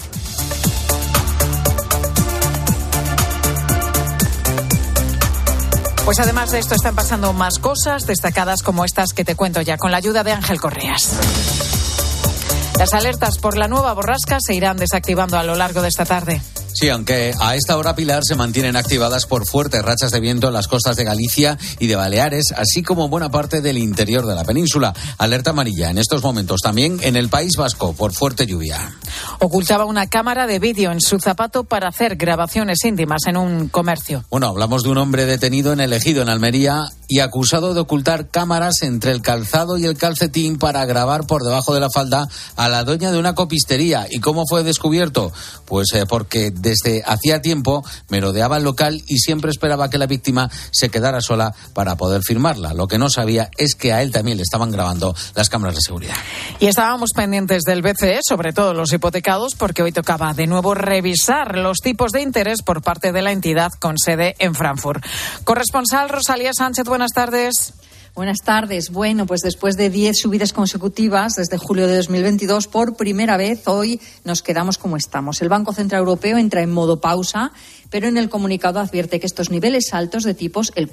Pues además de esto están pasando más cosas destacadas como estas que te cuento ya con la ayuda de Ángel Correas. Las alertas por la nueva borrasca se irán desactivando a lo largo de esta tarde. Sí, aunque a esta hora, Pilar, se mantienen activadas por fuertes rachas de viento en las costas de Galicia y de Baleares, así como buena parte del interior de la península. Alerta amarilla en estos momentos también en el País Vasco por fuerte lluvia. Ocultaba una cámara de vídeo en su zapato para hacer grabaciones íntimas en un comercio. Bueno, hablamos de un hombre detenido en el Ejido, en Almería, y acusado de ocultar cámaras entre el calzado y el calcetín para grabar por debajo de la falda a la dueña de una copistería. ¿Y cómo fue descubierto? Pues porque desde hacía tiempo merodeaba el local y siempre esperaba que la víctima se quedara sola para poder firmarla. Lo que no sabía es que a él también le estaban grabando las cámaras de seguridad. Y estábamos pendientes del BCE, sobre todo los hipotecados, porque hoy tocaba de nuevo revisar los tipos de interés por parte de la entidad con sede en Frankfurt. Corresponsal Rosalía Sánchez, buenas tardes. Buenas tardes. Bueno, pues después de 10 subidas consecutivas desde julio de 2022, por primera vez hoy nos quedamos como estamos. El Banco Central Europeo entra en modo pausa, pero en el comunicado advierte que estos niveles altos de tipos, el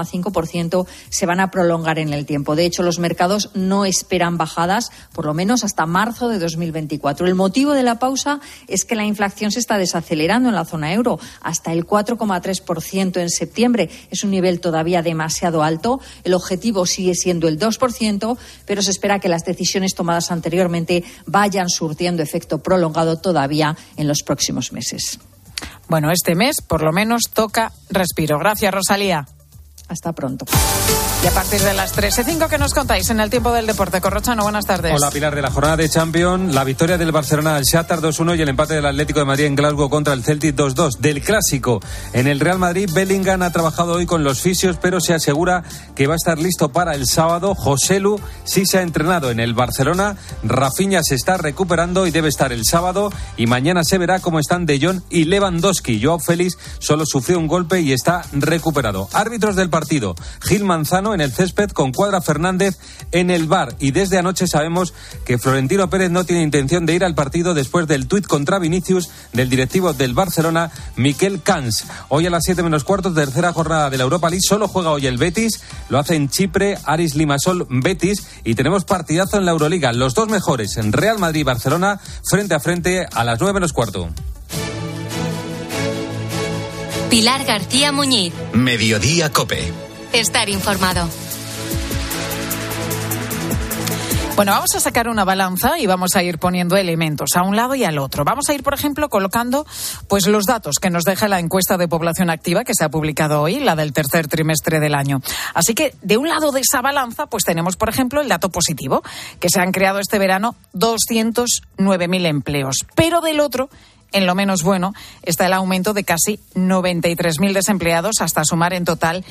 4,5%, se van a prolongar en el tiempo. De hecho, los mercados no esperan bajadas, por lo menos hasta marzo de 2024. El motivo de la pausa es que la inflación se está desacelerando en la zona euro, hasta el 4,3% en septiembre. Es un nivel todavía demasiado alto. El objetivo sigue siendo el 2%, pero se espera que las decisiones tomadas anteriormente vayan surtiendo efecto prolongado todavía en los próximos meses. Bueno, este mes por lo menos toca respiro. Gracias, Rosalía. Hasta pronto. Y a partir de las 3:05, ¿qué nos contáis en el tiempo del deporte? Corrochano, buenas tardes. Hola, Pilar. De la jornada de Champions, la victoria del Barcelona al Shakhtar 2-1 y el empate del Atlético de Madrid en Glasgow contra el Celtic 2-2. Del clásico, en el Real Madrid, Bellingham ha trabajado hoy con los fisios, pero se asegura que va a estar listo para el sábado. Joselu sí se ha entrenado en el Barcelona. Rafinha se está recuperando y debe estar el sábado. Y mañana se verá cómo están De Jong y Lewandowski. Joao Félix solo sufrió un golpe y está recuperado. Árbitros del partido: Gil Manzano en el césped con Cuadra Fernández en el VAR. Y desde anoche sabemos que Florentino Pérez no tiene intención de ir al partido después del tuit contra Vinicius del directivo del Barcelona, Miquel Cans. Hoy a las 7:15, tercera jornada de la Europa League. Solo juega hoy el Betis, lo hace en Chipre, Aris Limassol Betis, y tenemos partidazo en la Euroliga. Los dos mejores, en Real Madrid y Barcelona, frente a frente a las 9:15. Pilar García Muñiz. Mediodía COPE. Estar informado. Bueno, vamos a sacar una balanza y vamos a ir poniendo elementos a un lado y al otro. Vamos a ir, por ejemplo, colocando pues los datos que nos deja la encuesta de población activa que se ha publicado hoy, la del tercer trimestre del año. Así que, de un lado de esa balanza, pues tenemos, por ejemplo, el dato positivo, que se han creado este verano 209.000 empleos. Pero del otro, en lo menos bueno, está el aumento de casi 93.000 desempleados, hasta sumar en total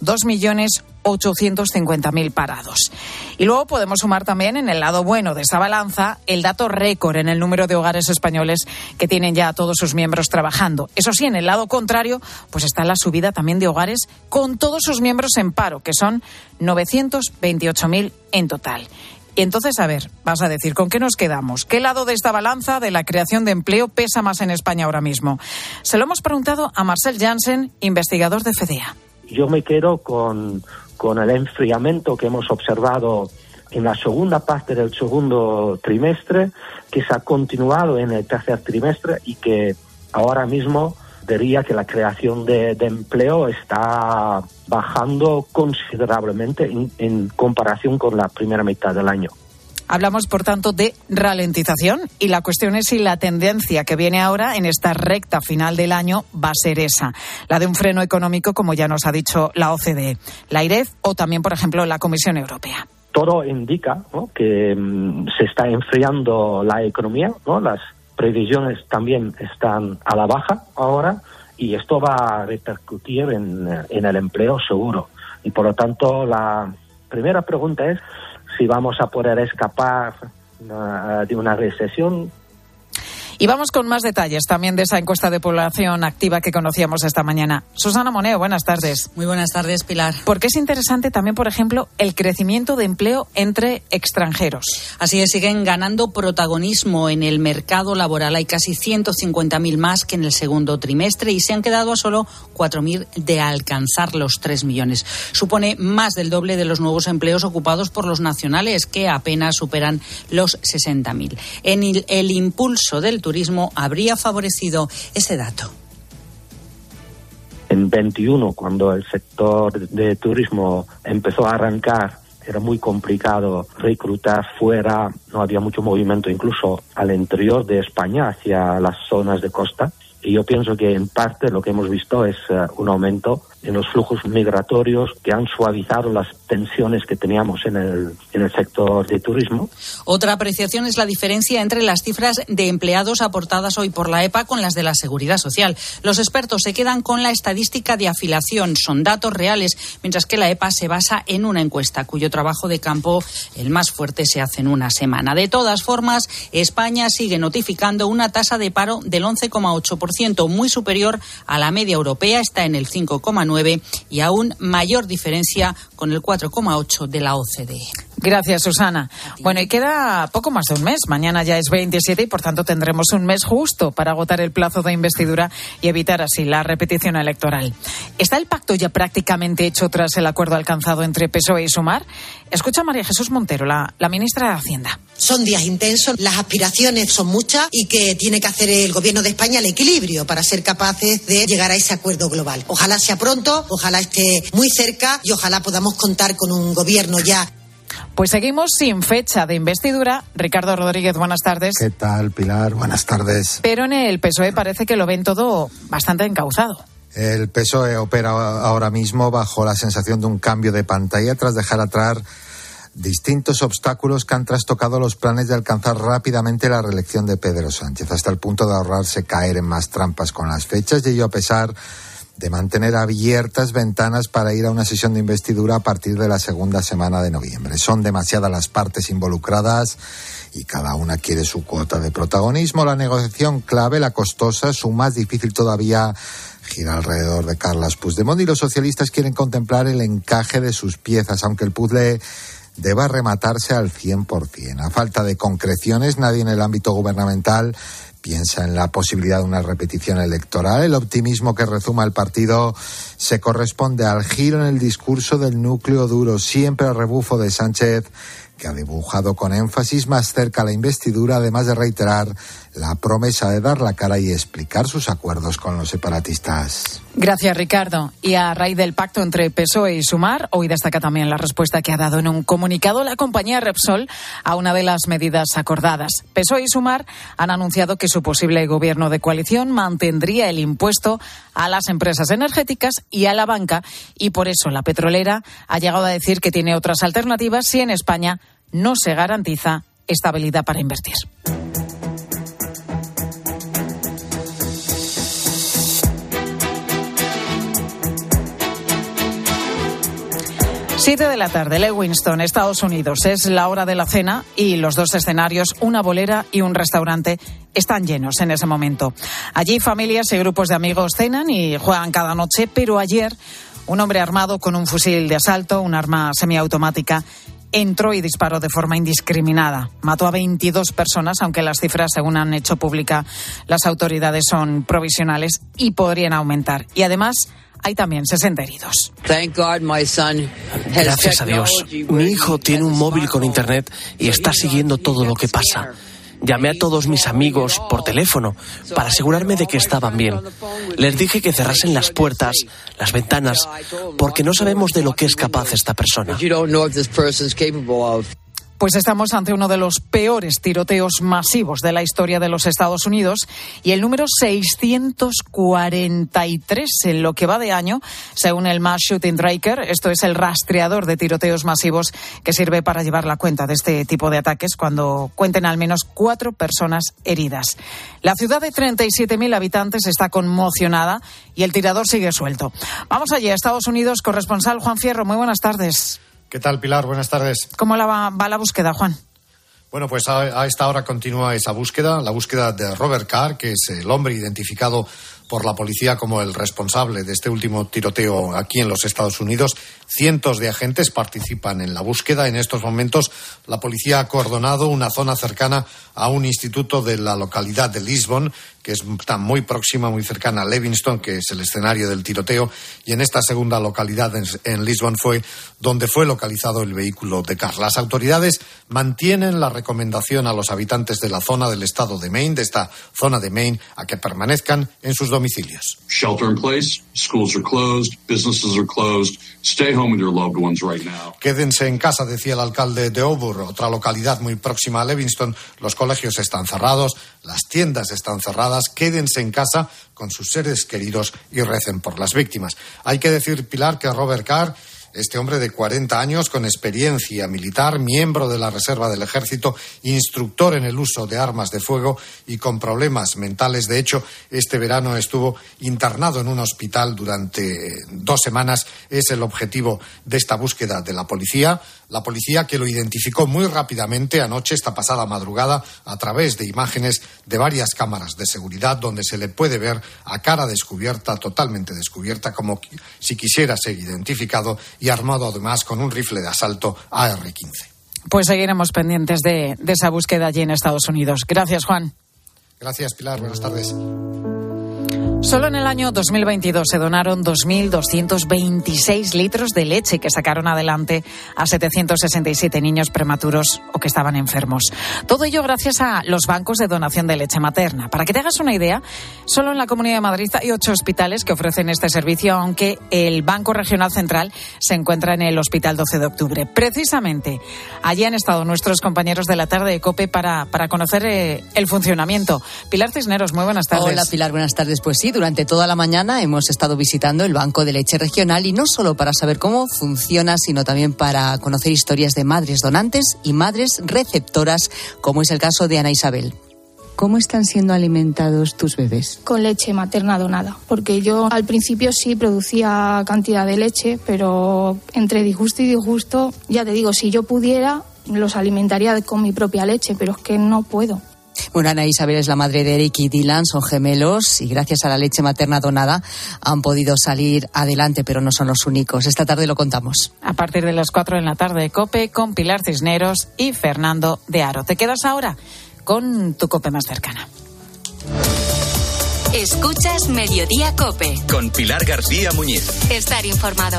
2.850.000 parados. Y luego podemos sumar también, en el lado bueno de esa balanza, el dato récord en el número de hogares españoles que tienen ya a todos sus miembros trabajando. Eso sí, en el lado contrario, pues está la subida también de hogares con todos sus miembros en paro, que son 928.000 en total. Y entonces, a ver, vas a decir, ¿con qué nos quedamos? ¿Qué lado de esta balanza de la creación de empleo pesa más en España ahora mismo? Se lo hemos preguntado a Marcel Jansen, investigador de FEDEA. Yo me quedo con el enfriamiento que hemos observado en la segunda parte del segundo trimestre, que se ha continuado en el tercer trimestre y que ahora mismo diría que la creación de empleo está bajando considerablemente en comparación con la primera mitad del año. Hablamos, por tanto, de ralentización y la cuestión es si la tendencia que viene ahora en esta recta final del año va a ser esa, la de un freno económico, como ya nos ha dicho la OCDE, la IREF o también, por ejemplo, la Comisión Europea. Todo indica, ¿no?, que se está enfriando la economía, ¿no? Las previsiones también están a la baja ahora y esto va a repercutir en el empleo seguro. Y por lo tanto, la primera pregunta es si vamos a poder escapar de una recesión. Y vamos con más detalles también de esa encuesta de población activa que conocíamos esta mañana. Susana Moneo, buenas tardes. Muy buenas tardes, Pilar. Porque es interesante también, por ejemplo, el crecimiento de empleo entre extranjeros. Así es, siguen ganando protagonismo en el mercado laboral. Hay casi 150.000 más que en el segundo trimestre y se han quedado a solo 4.000 de alcanzar los 3 millones. Supone más del doble de los nuevos empleos ocupados por los nacionales, que apenas superan los 60.000. En el impulso del turismo habría favorecido ese dato. En 21, cuando el sector de turismo empezó a arrancar, era muy complicado reclutar fuera, no había mucho movimiento incluso al interior de España, hacia las zonas de costa. Y yo pienso que en parte lo que hemos visto es un aumento en los flujos migratorios que han suavizado las tensiones que teníamos en el sector de turismo. Otra apreciación es la diferencia entre las cifras de empleados aportadas hoy por la EPA con las de la Seguridad Social. Los expertos se quedan con la estadística de afiliación, son datos reales, mientras que la EPA se basa en una encuesta cuyo trabajo de campo, el más fuerte, se hace en una semana. De todas formas, España sigue notificando una tasa de paro del 11,8%, muy superior a la media europea, está en el 5,9% y aún mayor diferencia con el 4,8% de la OCDE. Gracias, Susana. Bueno, y queda poco más de un mes. Mañana ya es 27 y, por tanto, tendremos un mes justo para agotar el plazo de investidura y evitar así la repetición electoral. ¿Está el pacto ya prácticamente hecho tras el acuerdo alcanzado entre PSOE y Sumar? Escucha a María Jesús Montero, la ministra de Hacienda. Son días intensos, las aspiraciones son muchas y que tiene que hacer el Gobierno de España el equilibrio para ser capaces de llegar a ese acuerdo global. Ojalá sea pronto, ojalá esté muy cerca y ojalá podamos contar con un Gobierno ya. Pues seguimos sin fecha de investidura. Ricardo Rodríguez, buenas tardes. ¿Qué tal, Pilar? Buenas tardes. Pero en el PSOE parece que lo ven todo bastante encauzado. El PSOE opera ahora mismo bajo la sensación de un cambio de pantalla tras dejar atrás distintos obstáculos que han trastocado los planes de alcanzar rápidamente la reelección de Pedro Sánchez, hasta el punto de ahorrarse caer en más trampas con las fechas, y ello a pesar de mantener abiertas ventanas para ir a una sesión de investidura a partir de la segunda semana de noviembre. Son demasiadas las partes involucradas y cada una quiere su cuota de protagonismo. La negociación clave, la costosa, su más difícil todavía, gira alrededor de Carles Puigdemont, y los socialistas quieren contemplar el encaje de sus piezas, aunque el puzzle deba rematarse al 100%. A falta de concreciones, nadie en el ámbito gubernamental piensa en la posibilidad de una repetición electoral. El optimismo que rezuma el partido se corresponde al giro en el discurso del núcleo duro, siempre a rebufo de Sánchez, que ha dibujado con énfasis más cerca la investidura, además de reiterar la promesa de dar la cara y explicar sus acuerdos con los separatistas. Gracias, Ricardo. Y a raíz del pacto entre PSOE y Sumar, hoy destaca también la respuesta que ha dado en un comunicado la compañía Repsol a una de las medidas acordadas. PSOE y Sumar han anunciado que su posible gobierno de coalición mantendría el impuesto a las empresas energéticas y a la banca, y por eso la petrolera ha llegado a decir que tiene otras alternativas si en España no se garantiza estabilidad para invertir. Siete de la tarde, Lewiston, Estados Unidos. Es la hora de la cena y los dos escenarios, una bolera y un restaurante, están llenos en ese momento. Allí familias y grupos de amigos cenan y juegan cada noche, pero ayer un hombre armado con un fusil de asalto, un arma semiautomática, entró y disparó de forma indiscriminada. Mató a 22 personas, aunque las cifras, según han hecho pública las autoridades, son provisionales y podrían aumentar. Y además hay también 60 heridos. Gracias a Dios. Mi hijo tiene un móvil con internet y está siguiendo todo lo que pasa. Llamé a todos mis amigos por teléfono para asegurarme de que estaban bien. Les dije que cerrasen las puertas, las ventanas, porque no sabemos de lo que es capaz esta persona. Pues estamos ante uno de los peores tiroteos masivos de la historia de los Estados Unidos y el número 643 en lo que va de año, según el Mass Shooting Tracker. Esto es el rastreador de tiroteos masivos que sirve para llevar la cuenta de este tipo de ataques cuando cuenten al menos 4 personas heridas. La ciudad de 37.000 habitantes está conmocionada y el tirador sigue suelto. Vamos allí a Estados Unidos, corresponsal Juan Fierro. Muy buenas tardes. ¿Qué tal, Pilar? Buenas tardes. ¿Cómo va la búsqueda, Juan? Bueno, pues a esta hora continúa esa búsqueda, la búsqueda de Robert Carr, que es el hombre identificado por la policía como el responsable de este último tiroteo aquí en los Estados Unidos. Cientos de agentes participan en la búsqueda. En estos momentos la policía ha cordonado una zona cercana a un instituto de la localidad de Lisbon, que está muy próxima, muy cercana a Lewiston, que es el escenario del tiroteo, y en esta segunda localidad en Lisbon fue donde fue localizado el vehículo de Carr. Las autoridades mantienen la recomendación a los habitantes de la zona del estado de Maine, de esta zona de Maine, a que permanezcan en sus domicilios. Shelter in place, schools are closed, businesses are closed. Stay home with your loved ones right now. Quédense en casa, decía el alcalde de Auburn, otra localidad muy próxima a Livingston. Los colegios están cerrados, las tiendas están cerradas. Quédense en casa con sus seres queridos y recen por las víctimas. Hay que decir, Pilar, que Robert Carr, este hombre de 40 años con experiencia militar, miembro de la Reserva del Ejército, instructor en el uso de armas de fuego y con problemas mentales. De hecho, este verano estuvo internado en un hospital durante 2 semanas. Es el objetivo de esta búsqueda de la policía. La policía que lo identificó muy rápidamente anoche, esta pasada madrugada, a través de imágenes de varias cámaras de seguridad donde se le puede ver a cara descubierta, totalmente descubierta, como si quisiera ser identificado, y armado además con un rifle de asalto AR-15. Pues seguiremos pendientes de esa búsqueda allí en Estados Unidos. Gracias, Juan. Gracias, Pilar. Buenas tardes. Solo en el año 2022 se donaron 2.226 litros de leche que sacaron adelante a 767 niños prematuros o que estaban enfermos. Todo ello gracias a los bancos de donación de leche materna. Para que te hagas una idea, solo en la Comunidad de Madrid hay 8 hospitales que ofrecen este servicio, aunque el Banco Regional Central se encuentra en el Hospital 12 de Octubre. Precisamente allí han estado nuestros compañeros de la tarde de COPE para conocer el funcionamiento. Pilar Cisneros, muy buenas tardes. Hola, Pilar, buenas tardes. Pues sí, durante toda la mañana hemos estado visitando el Banco de Leche Regional, y no solo para saber cómo funciona, sino también para conocer historias de madres donantes y madres receptoras, como es el caso de Ana Isabel. ¿Cómo están siendo alimentados tus bebés? Con leche materna donada, porque yo al principio sí producía cantidad de leche, pero entre disgusto y disgusto, ya te digo, si yo pudiera, los alimentaría con mi propia leche, pero es que no puedo. Bueno, Ana Isabel es la madre de Eric y Dylan, son gemelos y gracias a la leche materna donada han podido salir adelante, pero no son los únicos. Esta tarde lo contamos. A partir de las 4 en la tarde de COPE con Pilar Cisneros y Fernando de Aro. Te quedas ahora con tu COPE más cercana. Escuchas Mediodía COPE. Con Pilar García Muñiz. Estar informado.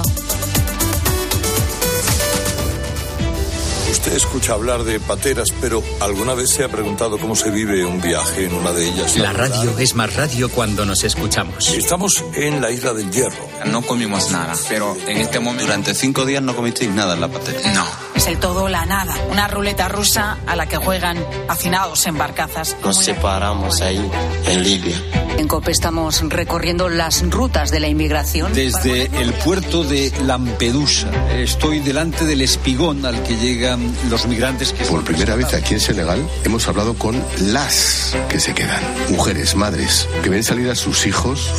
Usted escucha hablar de pateras, pero ¿alguna vez se ha preguntado cómo se vive un viaje en una de ellas? La radio es más radio cuando nos escuchamos. Estamos en la Isla del Hierro. No comimos nada, pero en este momento... Durante 5 días no comisteis nada en la patera. No. Es el todo o la nada, una ruleta rusa a la que juegan hacinados en barcazas. Nos separamos ahí, en Libia. En COPE estamos recorriendo las rutas de la inmigración. Desde el puerto de Lampedusa estoy delante del espigón al que llegan los migrantes que... Por primera vez aquí en Senegal hemos hablado con las que se quedan. Mujeres, madres, que ven salir a sus hijos.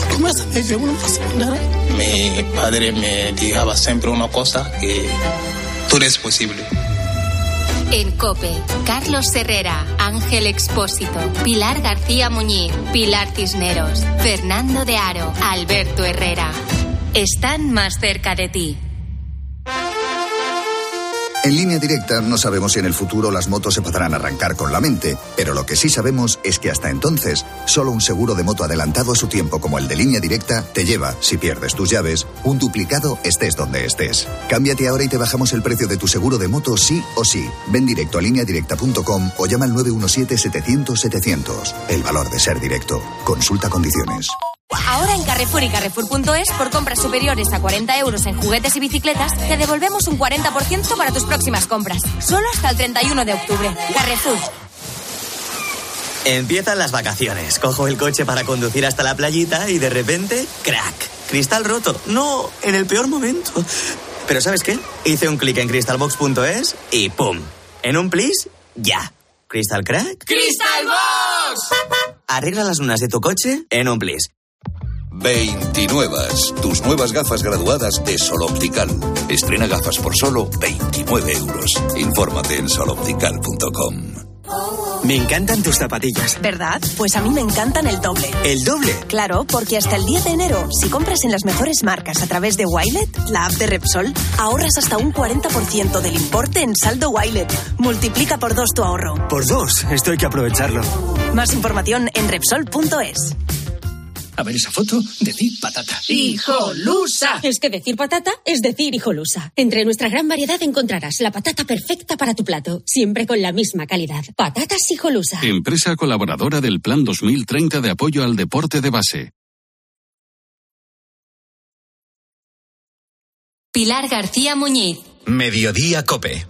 Mi padre me dijo siempre una cosa, que todo es posible. En COPE, Carlos Herrera, Ángel Expósito, Pilar García Muñiz, Pilar Cisneros, Fernando de Aro, Alberto Herrera. Están más cerca de ti. En Línea Directa no sabemos si en el futuro las motos se podrán arrancar con la mente, pero lo que sí sabemos es que hasta entonces, solo un seguro de moto adelantado a su tiempo como el de Línea Directa te lleva, si pierdes tus llaves, un duplicado estés donde estés. Cámbiate ahora y te bajamos el precio de tu seguro de moto sí o sí. Ven directo a lineadirecta.com o llama al 917-700-700. El valor de ser directo. Consulta condiciones. Ahora en Carrefour y Carrefour.es, por compras superiores a 40 euros en juguetes y bicicletas, te devolvemos un 40% para tus próximas compras. Solo hasta el 31 de octubre. Carrefour. Empiezan las vacaciones. Cojo el coche para conducir hasta la playita y de repente, ¡crack! Cristal roto. No, en el peor momento. Pero ¿sabes qué? Hice un clic en crystalbox.es y ¡pum! En un plis, ya. ¿Crystal crack? ¡Crystal Box! Arregla las lunas de tu coche en un plis. 29. Tus nuevas gafas graduadas de Sol Optical. Estrena gafas por solo 29 euros. Infórmate en soloptical.com. Me encantan tus zapatillas. ¿Verdad? Pues a mí me encantan el doble. ¿El doble? Claro, porque hasta el 10 de enero, si compras en las mejores marcas a través de Wilet, la app de Repsol, ahorras hasta un 40% del importe en saldo Wilet. Multiplica por 2 tu ahorro. Por 2, esto hay que aprovecharlo. Más información en Repsol.es. A ver esa foto, decir patata. ¡Hijolusa! Es que decir patata es decir hijolusa. Entre nuestra gran variedad encontrarás la patata perfecta para tu plato, siempre con la misma calidad. Patatas Hijolusa. Empresa colaboradora del Plan 2030 de apoyo al deporte de base. Pilar García Muñiz. Mediodía COPE.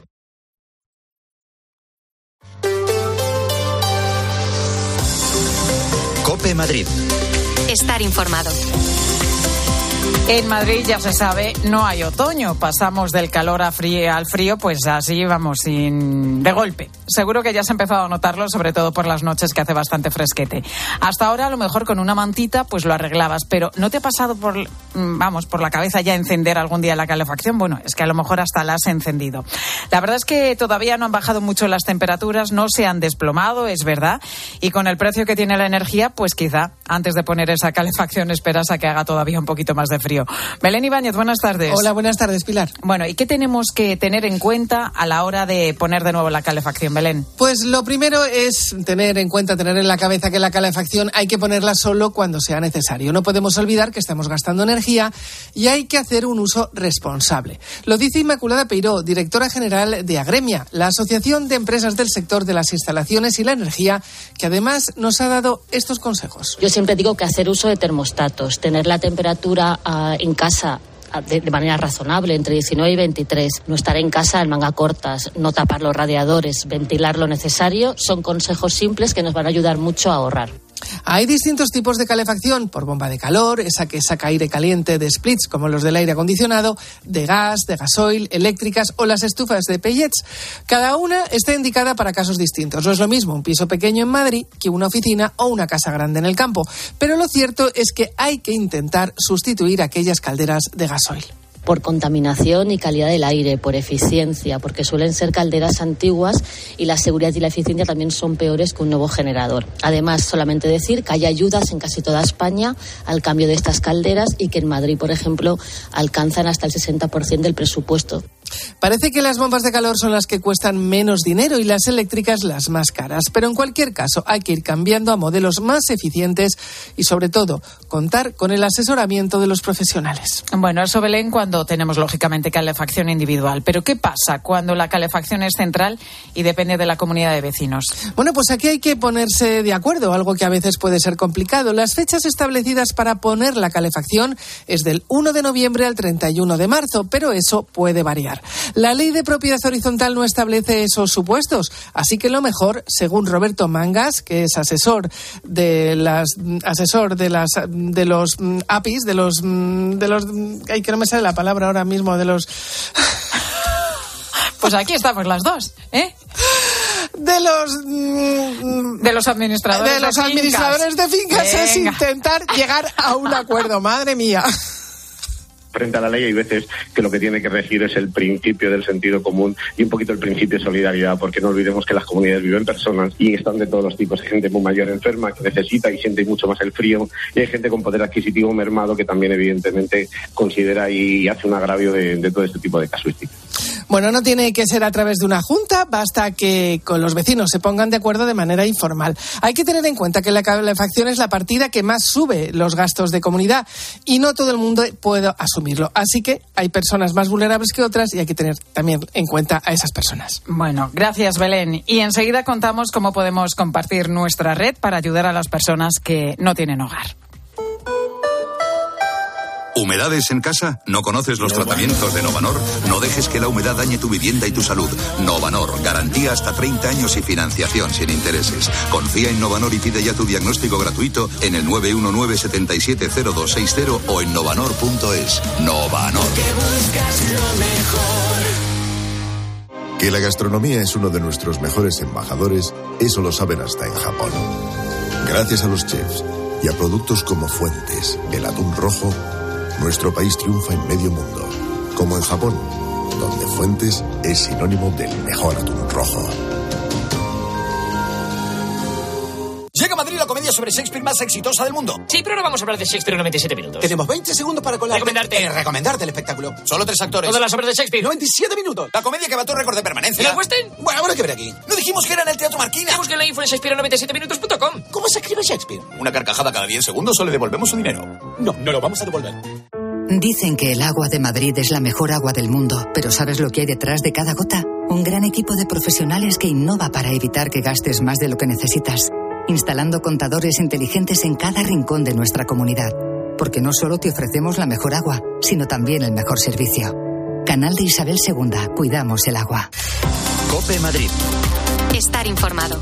COPE Madrid. Estar informado. En Madrid, ya se sabe, no hay otoño. Pasamos del calor al frío, pues así vamos, de golpe. Seguro que ya has empezado a notarlo, sobre todo por las noches que hace bastante fresquete. Hasta ahora, a lo mejor con una mantita, pues lo arreglabas. Pero ¿no te ha pasado por la cabeza ya encender algún día la calefacción? Bueno, es que a lo mejor hasta la has encendido. La verdad es que todavía no han bajado mucho las temperaturas, no se han desplomado, es verdad. Y con el precio que tiene la energía, pues quizá antes de poner esa calefacción esperas a que haga todavía un poquito más de frío. Belén Ibáñez, buenas tardes. Hola, buenas tardes, Pilar. Bueno, ¿y qué tenemos que tener en cuenta a la hora de poner de nuevo la calefacción, Belén? Pues lo primero es tener en la cabeza que la calefacción hay que ponerla solo cuando sea necesario. No podemos olvidar que estamos gastando energía y hay que hacer un uso responsable. Lo dice Inmaculada Peiró, directora general de Agremia, la Asociación de Empresas del Sector de las Instalaciones y la Energía, que además nos ha dado estos consejos. Yo siempre digo que hacer uso de termostatos, tener la temperatura en casa de manera razonable, entre 19 y 23, no estar en casa en manga cortas, no tapar los radiadores, ventilar lo necesario, son consejos simples que nos van a ayudar mucho a ahorrar. Hay distintos tipos de calefacción, por bomba de calor, esa que saca aire caliente de splits como los del aire acondicionado, de gas, de gasoil, eléctricas o las estufas de pellets. Cada una está indicada para casos distintos. No es lo mismo un piso pequeño en Madrid que una oficina o una casa grande en el campo. Pero lo cierto es que hay que intentar sustituir aquellas calderas de gasoil. Por contaminación y calidad del aire, por eficiencia, porque suelen ser calderas antiguas y la seguridad y la eficiencia también son peores que un nuevo generador. Además, solamente decir que hay ayudas en casi toda España al cambio de estas calderas y que en Madrid, por ejemplo, alcanzan hasta el 60% del presupuesto. Parece que las bombas de calor son las que cuestan menos dinero y las eléctricas las más caras, pero en cualquier caso hay que ir cambiando a modelos más eficientes y, sobre todo, contar con el asesoramiento de los profesionales. Bueno, eso, Belén, cuando tenemos, lógicamente, calefacción individual. Pero ¿qué pasa cuando la calefacción es central y depende de la comunidad de vecinos? Bueno, pues aquí hay que ponerse de acuerdo, algo que a veces puede ser complicado. Las fechas establecidas para poner la calefacción es del 1 de noviembre al 31 de marzo, pero eso puede variar. La ley de propiedad horizontal no establece esos supuestos, así que lo mejor, según Roberto Mangas, que es asesor de los APIs, ay, que no me sale la palabra ahora mismo, de los... Pues aquí estamos las dos, ¿eh? De los administradores de fincas es intentar llegar a un acuerdo. Madre mía. Frente a la ley hay veces que lo que tiene que regir es el principio del sentido común y un poquito el principio de solidaridad, porque no olvidemos que las comunidades viven personas y están de todos los tipos. Hay gente muy mayor enferma que necesita y siente mucho más el frío, y hay gente con poder adquisitivo mermado que también evidentemente considera y hace un agravio de todo este tipo de casuísticas. Bueno, no tiene que ser a través de una junta, basta que con los vecinos se pongan de acuerdo de manera informal. Hay que tener en cuenta que la calefacción es la partida que más sube los gastos de comunidad y no todo el mundo puede asumirlo. Así que hay personas más vulnerables que otras y hay que tener también en cuenta a esas personas. Bueno, gracias, Belén. Y enseguida contamos cómo podemos compartir nuestra red para ayudar a las personas que no tienen hogar. ¿Humedades en casa? ¿No conoces los tratamientos de Novanor? No dejes que la humedad dañe tu vivienda y tu salud. Novanor, garantía hasta 30 años y financiación sin intereses. Confía en Novanor y pide ya tu diagnóstico gratuito en el 919-770260 o en novanor.es. Novanor. Que la gastronomía es uno de nuestros mejores embajadores, eso lo saben hasta en Japón. Gracias a los chefs y a productos como Fuentes, el atún rojo, nuestro país triunfa en medio mundo, como en Japón, donde Fuentes es sinónimo del mejor atún rojo. Llega a Madrid la comedia sobre Shakespeare más exitosa del mundo. Sí, pero no vamos a hablar de Shakespeare en 97 minutos. Tenemos 20 segundos para recomendarte el espectáculo. Solo 3 actores. Todas las obras de Shakespeare. 97 minutos. La comedia que batió récord de permanencia. ¿Y el West End? Bueno, habrá que ver aquí. No dijimos que era en el Teatro Marquina. Busquen la info en shakespeare97minutos.com. ¿Cómo se escribe Shakespeare? Una carcajada cada 10 segundos o le devolvemos su dinero. No lo vamos a devolver. Dicen que el agua de Madrid es la mejor agua del mundo, pero ¿sabes lo que hay detrás de cada gota? Un gran equipo de profesionales que innova para evitar que gastes más de lo que necesitas, instalando contadores inteligentes en cada rincón de nuestra comunidad, porque no solo te ofrecemos la mejor agua, sino también el mejor servicio. Canal de Isabel II. Cuidamos el agua. COPE Madrid. Estar informado.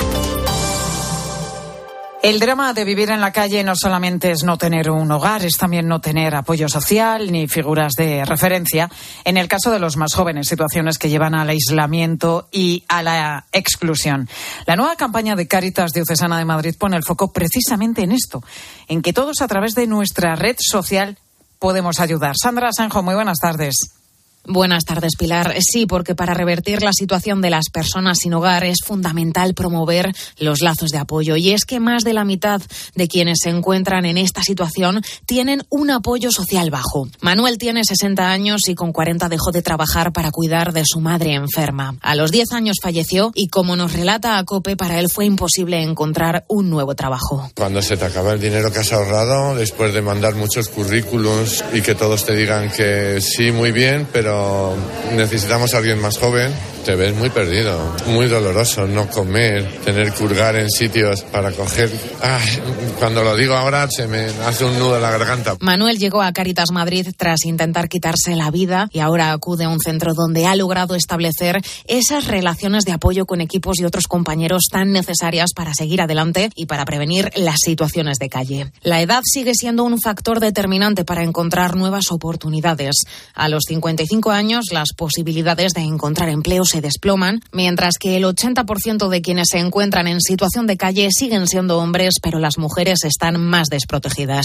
El drama de vivir en la calle no solamente es no tener un hogar, es también no tener apoyo social ni figuras de referencia. En el caso de los más jóvenes, situaciones que llevan al aislamiento y a la exclusión. La nueva campaña de Cáritas Diocesana de Madrid pone el foco precisamente en esto, en que todos a través de nuestra red social podemos ayudar. Sandra Sanjo, muy buenas tardes. Buenas tardes, Pilar. Sí, porque para revertir la situación de las personas sin hogar es fundamental promover los lazos de apoyo. Y es que más de la mitad de quienes se encuentran en esta situación tienen un apoyo social bajo. Manuel tiene 60 años y con 40 dejó de trabajar para cuidar de su madre enferma. A los 10 años falleció y, como nos relata a COPE, para él fue imposible encontrar un nuevo trabajo. Cuando se te acaba el dinero que has ahorrado, después de mandar muchos currículums y que todos te digan que sí, muy bien, pero necesitamos a alguien más joven, te ves muy perdido, muy doloroso no comer, tener que hurgar en sitios para coger. Cuando lo digo ahora se me hace un nudo en la garganta. Manuel llegó a Cáritas Madrid tras intentar quitarse la vida y ahora acude a un centro donde ha logrado establecer esas relaciones de apoyo con equipos y otros compañeros tan necesarias para seguir adelante y para prevenir las situaciones de calle. La edad sigue siendo un factor determinante para encontrar nuevas oportunidades. A los 55 años, las posibilidades de encontrar empleo se desploman, mientras que el 80% de quienes se encuentran en situación de calle siguen siendo hombres, pero las mujeres están más desprotegidas.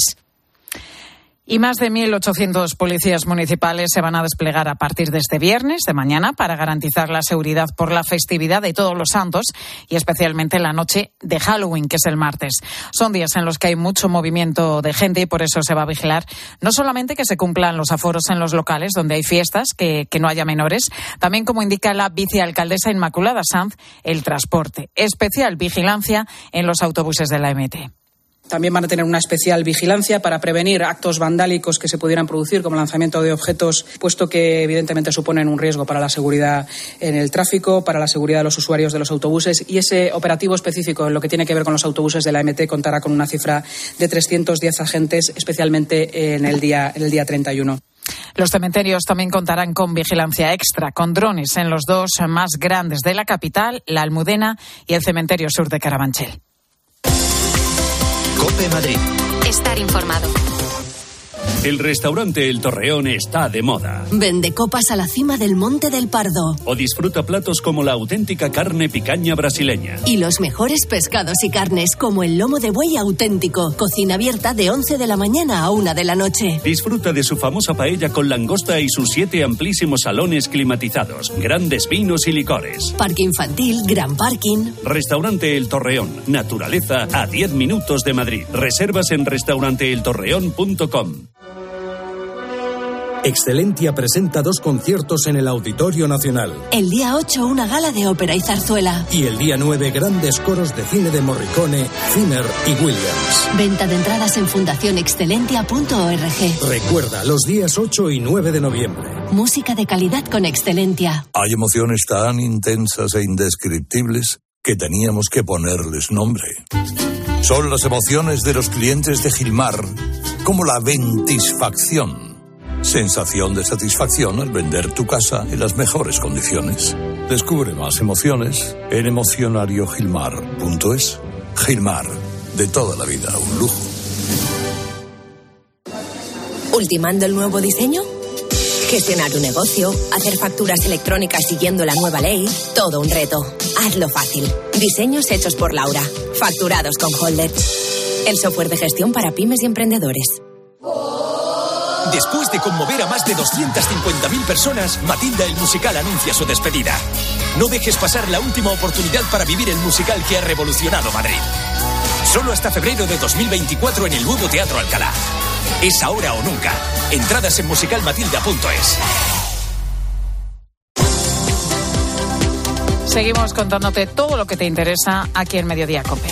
Y más de 1.800 policías municipales se van a desplegar a partir de este viernes, de mañana, para garantizar la seguridad por la festividad de Todos los Santos y especialmente la noche de Halloween, que es el martes. Son días en los que hay mucho movimiento de gente y por eso se va a vigilar no solamente que se cumplan los aforos en los locales donde hay fiestas, que no haya menores, también, como indica la vicealcaldesa Inmaculada Sanz, el transporte. Especial vigilancia en los autobuses de la MT. También van a tener una especial vigilancia para prevenir actos vandálicos que se pudieran producir, como lanzamiento de objetos, puesto que evidentemente suponen un riesgo para la seguridad en el tráfico, para la seguridad de los usuarios de los autobuses. Y ese operativo específico en lo que tiene que ver con los autobuses de la MT contará con una cifra de 310 agentes, especialmente en el día 31. Los cementerios también contarán con vigilancia extra, con drones en los dos más grandes de la capital, la Almudena y el cementerio sur de Carabanchel. COPE Madrid. Estar informado. El restaurante El Torreón está de moda. Vende copas a la cima del Monte del Pardo. O disfruta platos como la auténtica carne picaña brasileña. Y los mejores pescados y carnes, como el lomo de buey auténtico. Cocina abierta de 11 de la mañana a 1 de la noche. Disfruta de su famosa paella con langosta y sus 7 amplísimos salones climatizados. Grandes vinos y licores. Parque infantil, gran parking. Restaurante El Torreón. Naturaleza a 10 minutos de Madrid. Reservas en restauranteeltorreón.com. Excelentia presenta 2 conciertos en el Auditorio Nacional. El día 8 una gala de ópera y zarzuela. Y el día 9 grandes coros de cine de Morricone, Zimmer y Williams. Venta de entradas en fundacionexcelentia.org. Recuerda, los días 8 y 9 de noviembre. Música de calidad con Excelentia. Hay emociones tan intensas e indescriptibles que teníamos que ponerles nombre. Son las emociones de los clientes de Gilmar, como la ventisfacción. Sensación de satisfacción al vender tu casa en las mejores condiciones. Descubre más emociones en emocionariogilmar.es. Gilmar, de toda la vida, un lujo. ¿Ultimando el nuevo diseño? Gestionar un negocio, hacer facturas electrónicas siguiendo la nueva ley, todo un reto. Hazlo fácil. Diseños hechos por Laura. Facturados con Holder. El software de gestión para pymes y emprendedores. Después de conmover a más de 250.000 personas, Matilda el musical anuncia su despedida. No dejes pasar la última oportunidad para vivir el musical que ha revolucionado Madrid. Solo hasta febrero de 2024 en el nuevo Teatro Alcalá. Es ahora o nunca. Entradas en musicalmatilda.es. Seguimos contándote todo lo que te interesa aquí en Mediodía COPE.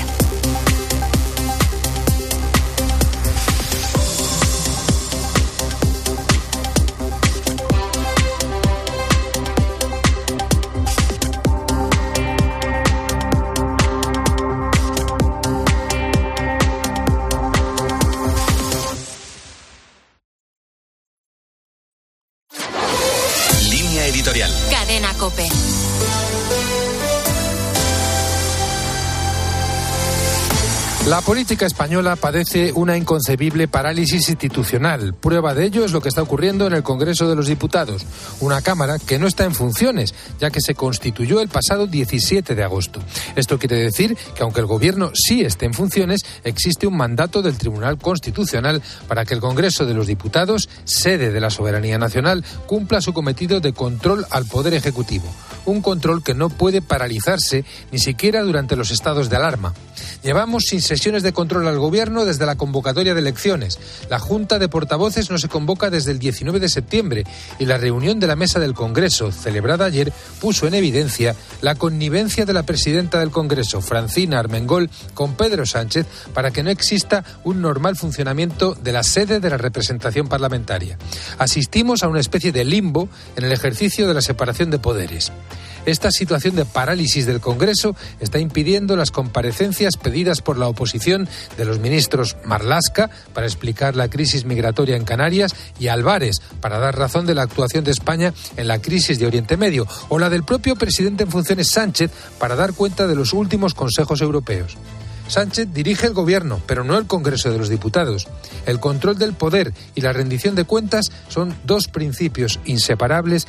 editorial. Cadena COPE. La política española padece una inconcebible parálisis institucional. Prueba de ello es lo que está ocurriendo en el Congreso de los Diputados, una Cámara que no está en funciones, ya que se constituyó el pasado 17 de agosto. Esto quiere decir que aunque el Gobierno sí esté en funciones, existe un mandato del Tribunal Constitucional para que el Congreso de los Diputados, sede de la soberanía nacional, cumpla su cometido de control al Poder Ejecutivo. Un control que no puede paralizarse ni siquiera durante los estados de alarma. Llevamos sin sesiones de control al Gobierno desde la convocatoria de elecciones. La Junta de Portavoces no se convoca desde el 19 de septiembre y la reunión de la Mesa del Congreso, celebrada ayer, puso en evidencia la connivencia de la presidenta del Congreso, Francina Armengol, con Pedro Sánchez para que no exista un normal funcionamiento de la sede de la representación parlamentaria. Asistimos a una especie de limbo en el ejercicio de la separación de poderes. Esta situación de parálisis del Congreso está impidiendo las comparecencias pedidas por la oposición de los ministros Marlaska para explicar la crisis migratoria en Canarias y Álvarez para dar razón de la actuación de España en la crisis de Oriente Medio, o la del propio presidente en funciones Sánchez para dar cuenta de los últimos consejos europeos. Sánchez dirige el Gobierno, pero no el Congreso de los Diputados. El control del poder y la rendición de cuentas son dos principios inseparables